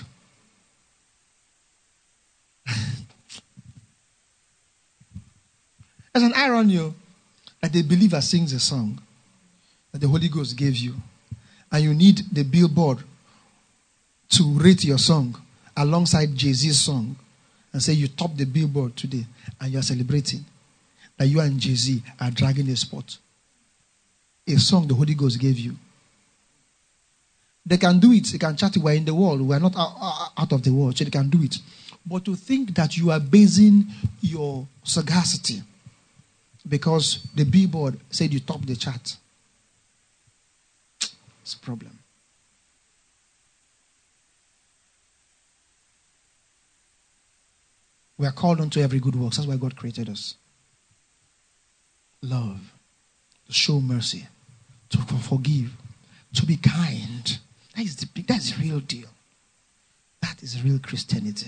There's an irony that the believer sings a song that the Holy Ghost gave you, and you need the billboard to rate your song alongside Jay-Z's song and say you top the billboard today, and you are celebrating that you and Jay-Z are dragging a spot. A song the Holy Ghost gave you. They can do it. They can chat. We're in the world. We're not out of the world, so they can do it. But to think that you are basing your sagacity because the billboard said you top the chart, it's a problem. We are called unto every good work. That's why God created us. Love, to show mercy, to forgive, to be kind. That is the big, that's the real deal. That is real Christianity.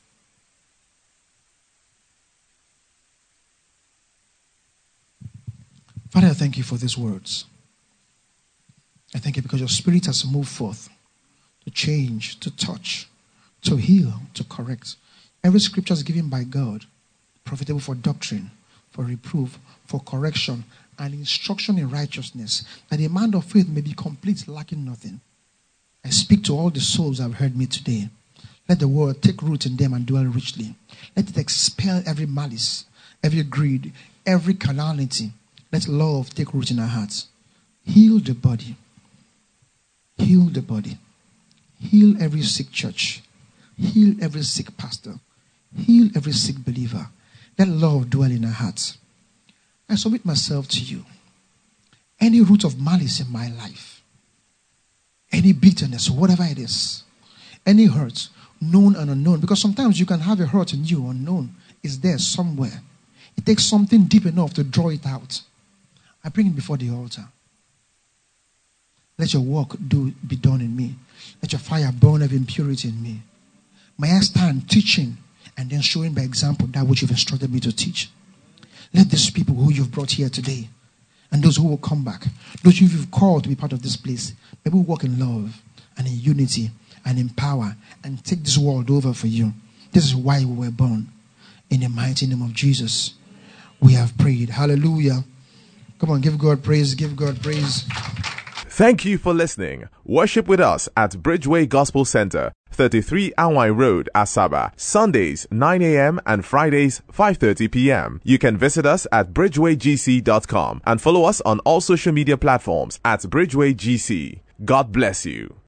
Father, I thank you for these words. I thank you because your Spirit has moved forth to change, to touch, to heal, to correct. Every scripture is given by God, profitable for doctrine, for reproof, for correction, and instruction in righteousness, that a man of faith may be complete, lacking nothing. I speak to all the souls that have heard me today. Let the word take root in them and dwell richly. Let it expel every malice, every greed, every carnality. Let love take root in our hearts. Heal the body. Heal the body. Heal every sick church. Heal every sick pastor. Heal every sick believer. Let love dwell in our hearts. I submit myself to you. Any root of malice in my life, any bitterness, whatever it is, any hurt, known and unknown, because sometimes you can have a hurt in you unknown. It's there somewhere. It takes something deep enough to draw it out. I bring it before the altar. Let your work do be done in me. Let your fire burn every impurity in me. May I stand teaching and then showing by example that which you've instructed me to teach. Let these people who you've brought here today, and those who will come back, those who you've called to be part of this place, may we walk in love and in unity and in power and take this world over for you. This is why we were born. In the mighty name of Jesus, we have prayed. Hallelujah. Come on, give God praise, give God praise. Thank you for listening. Worship with us at Bridgeway Gospel Center, thirty-three Anwai Road, Asaba, Sundays nine a.m. and Fridays five thirty p.m. You can visit us at bridgeway g c dot com and follow us on all social media platforms at Bridgeway G C. God bless you.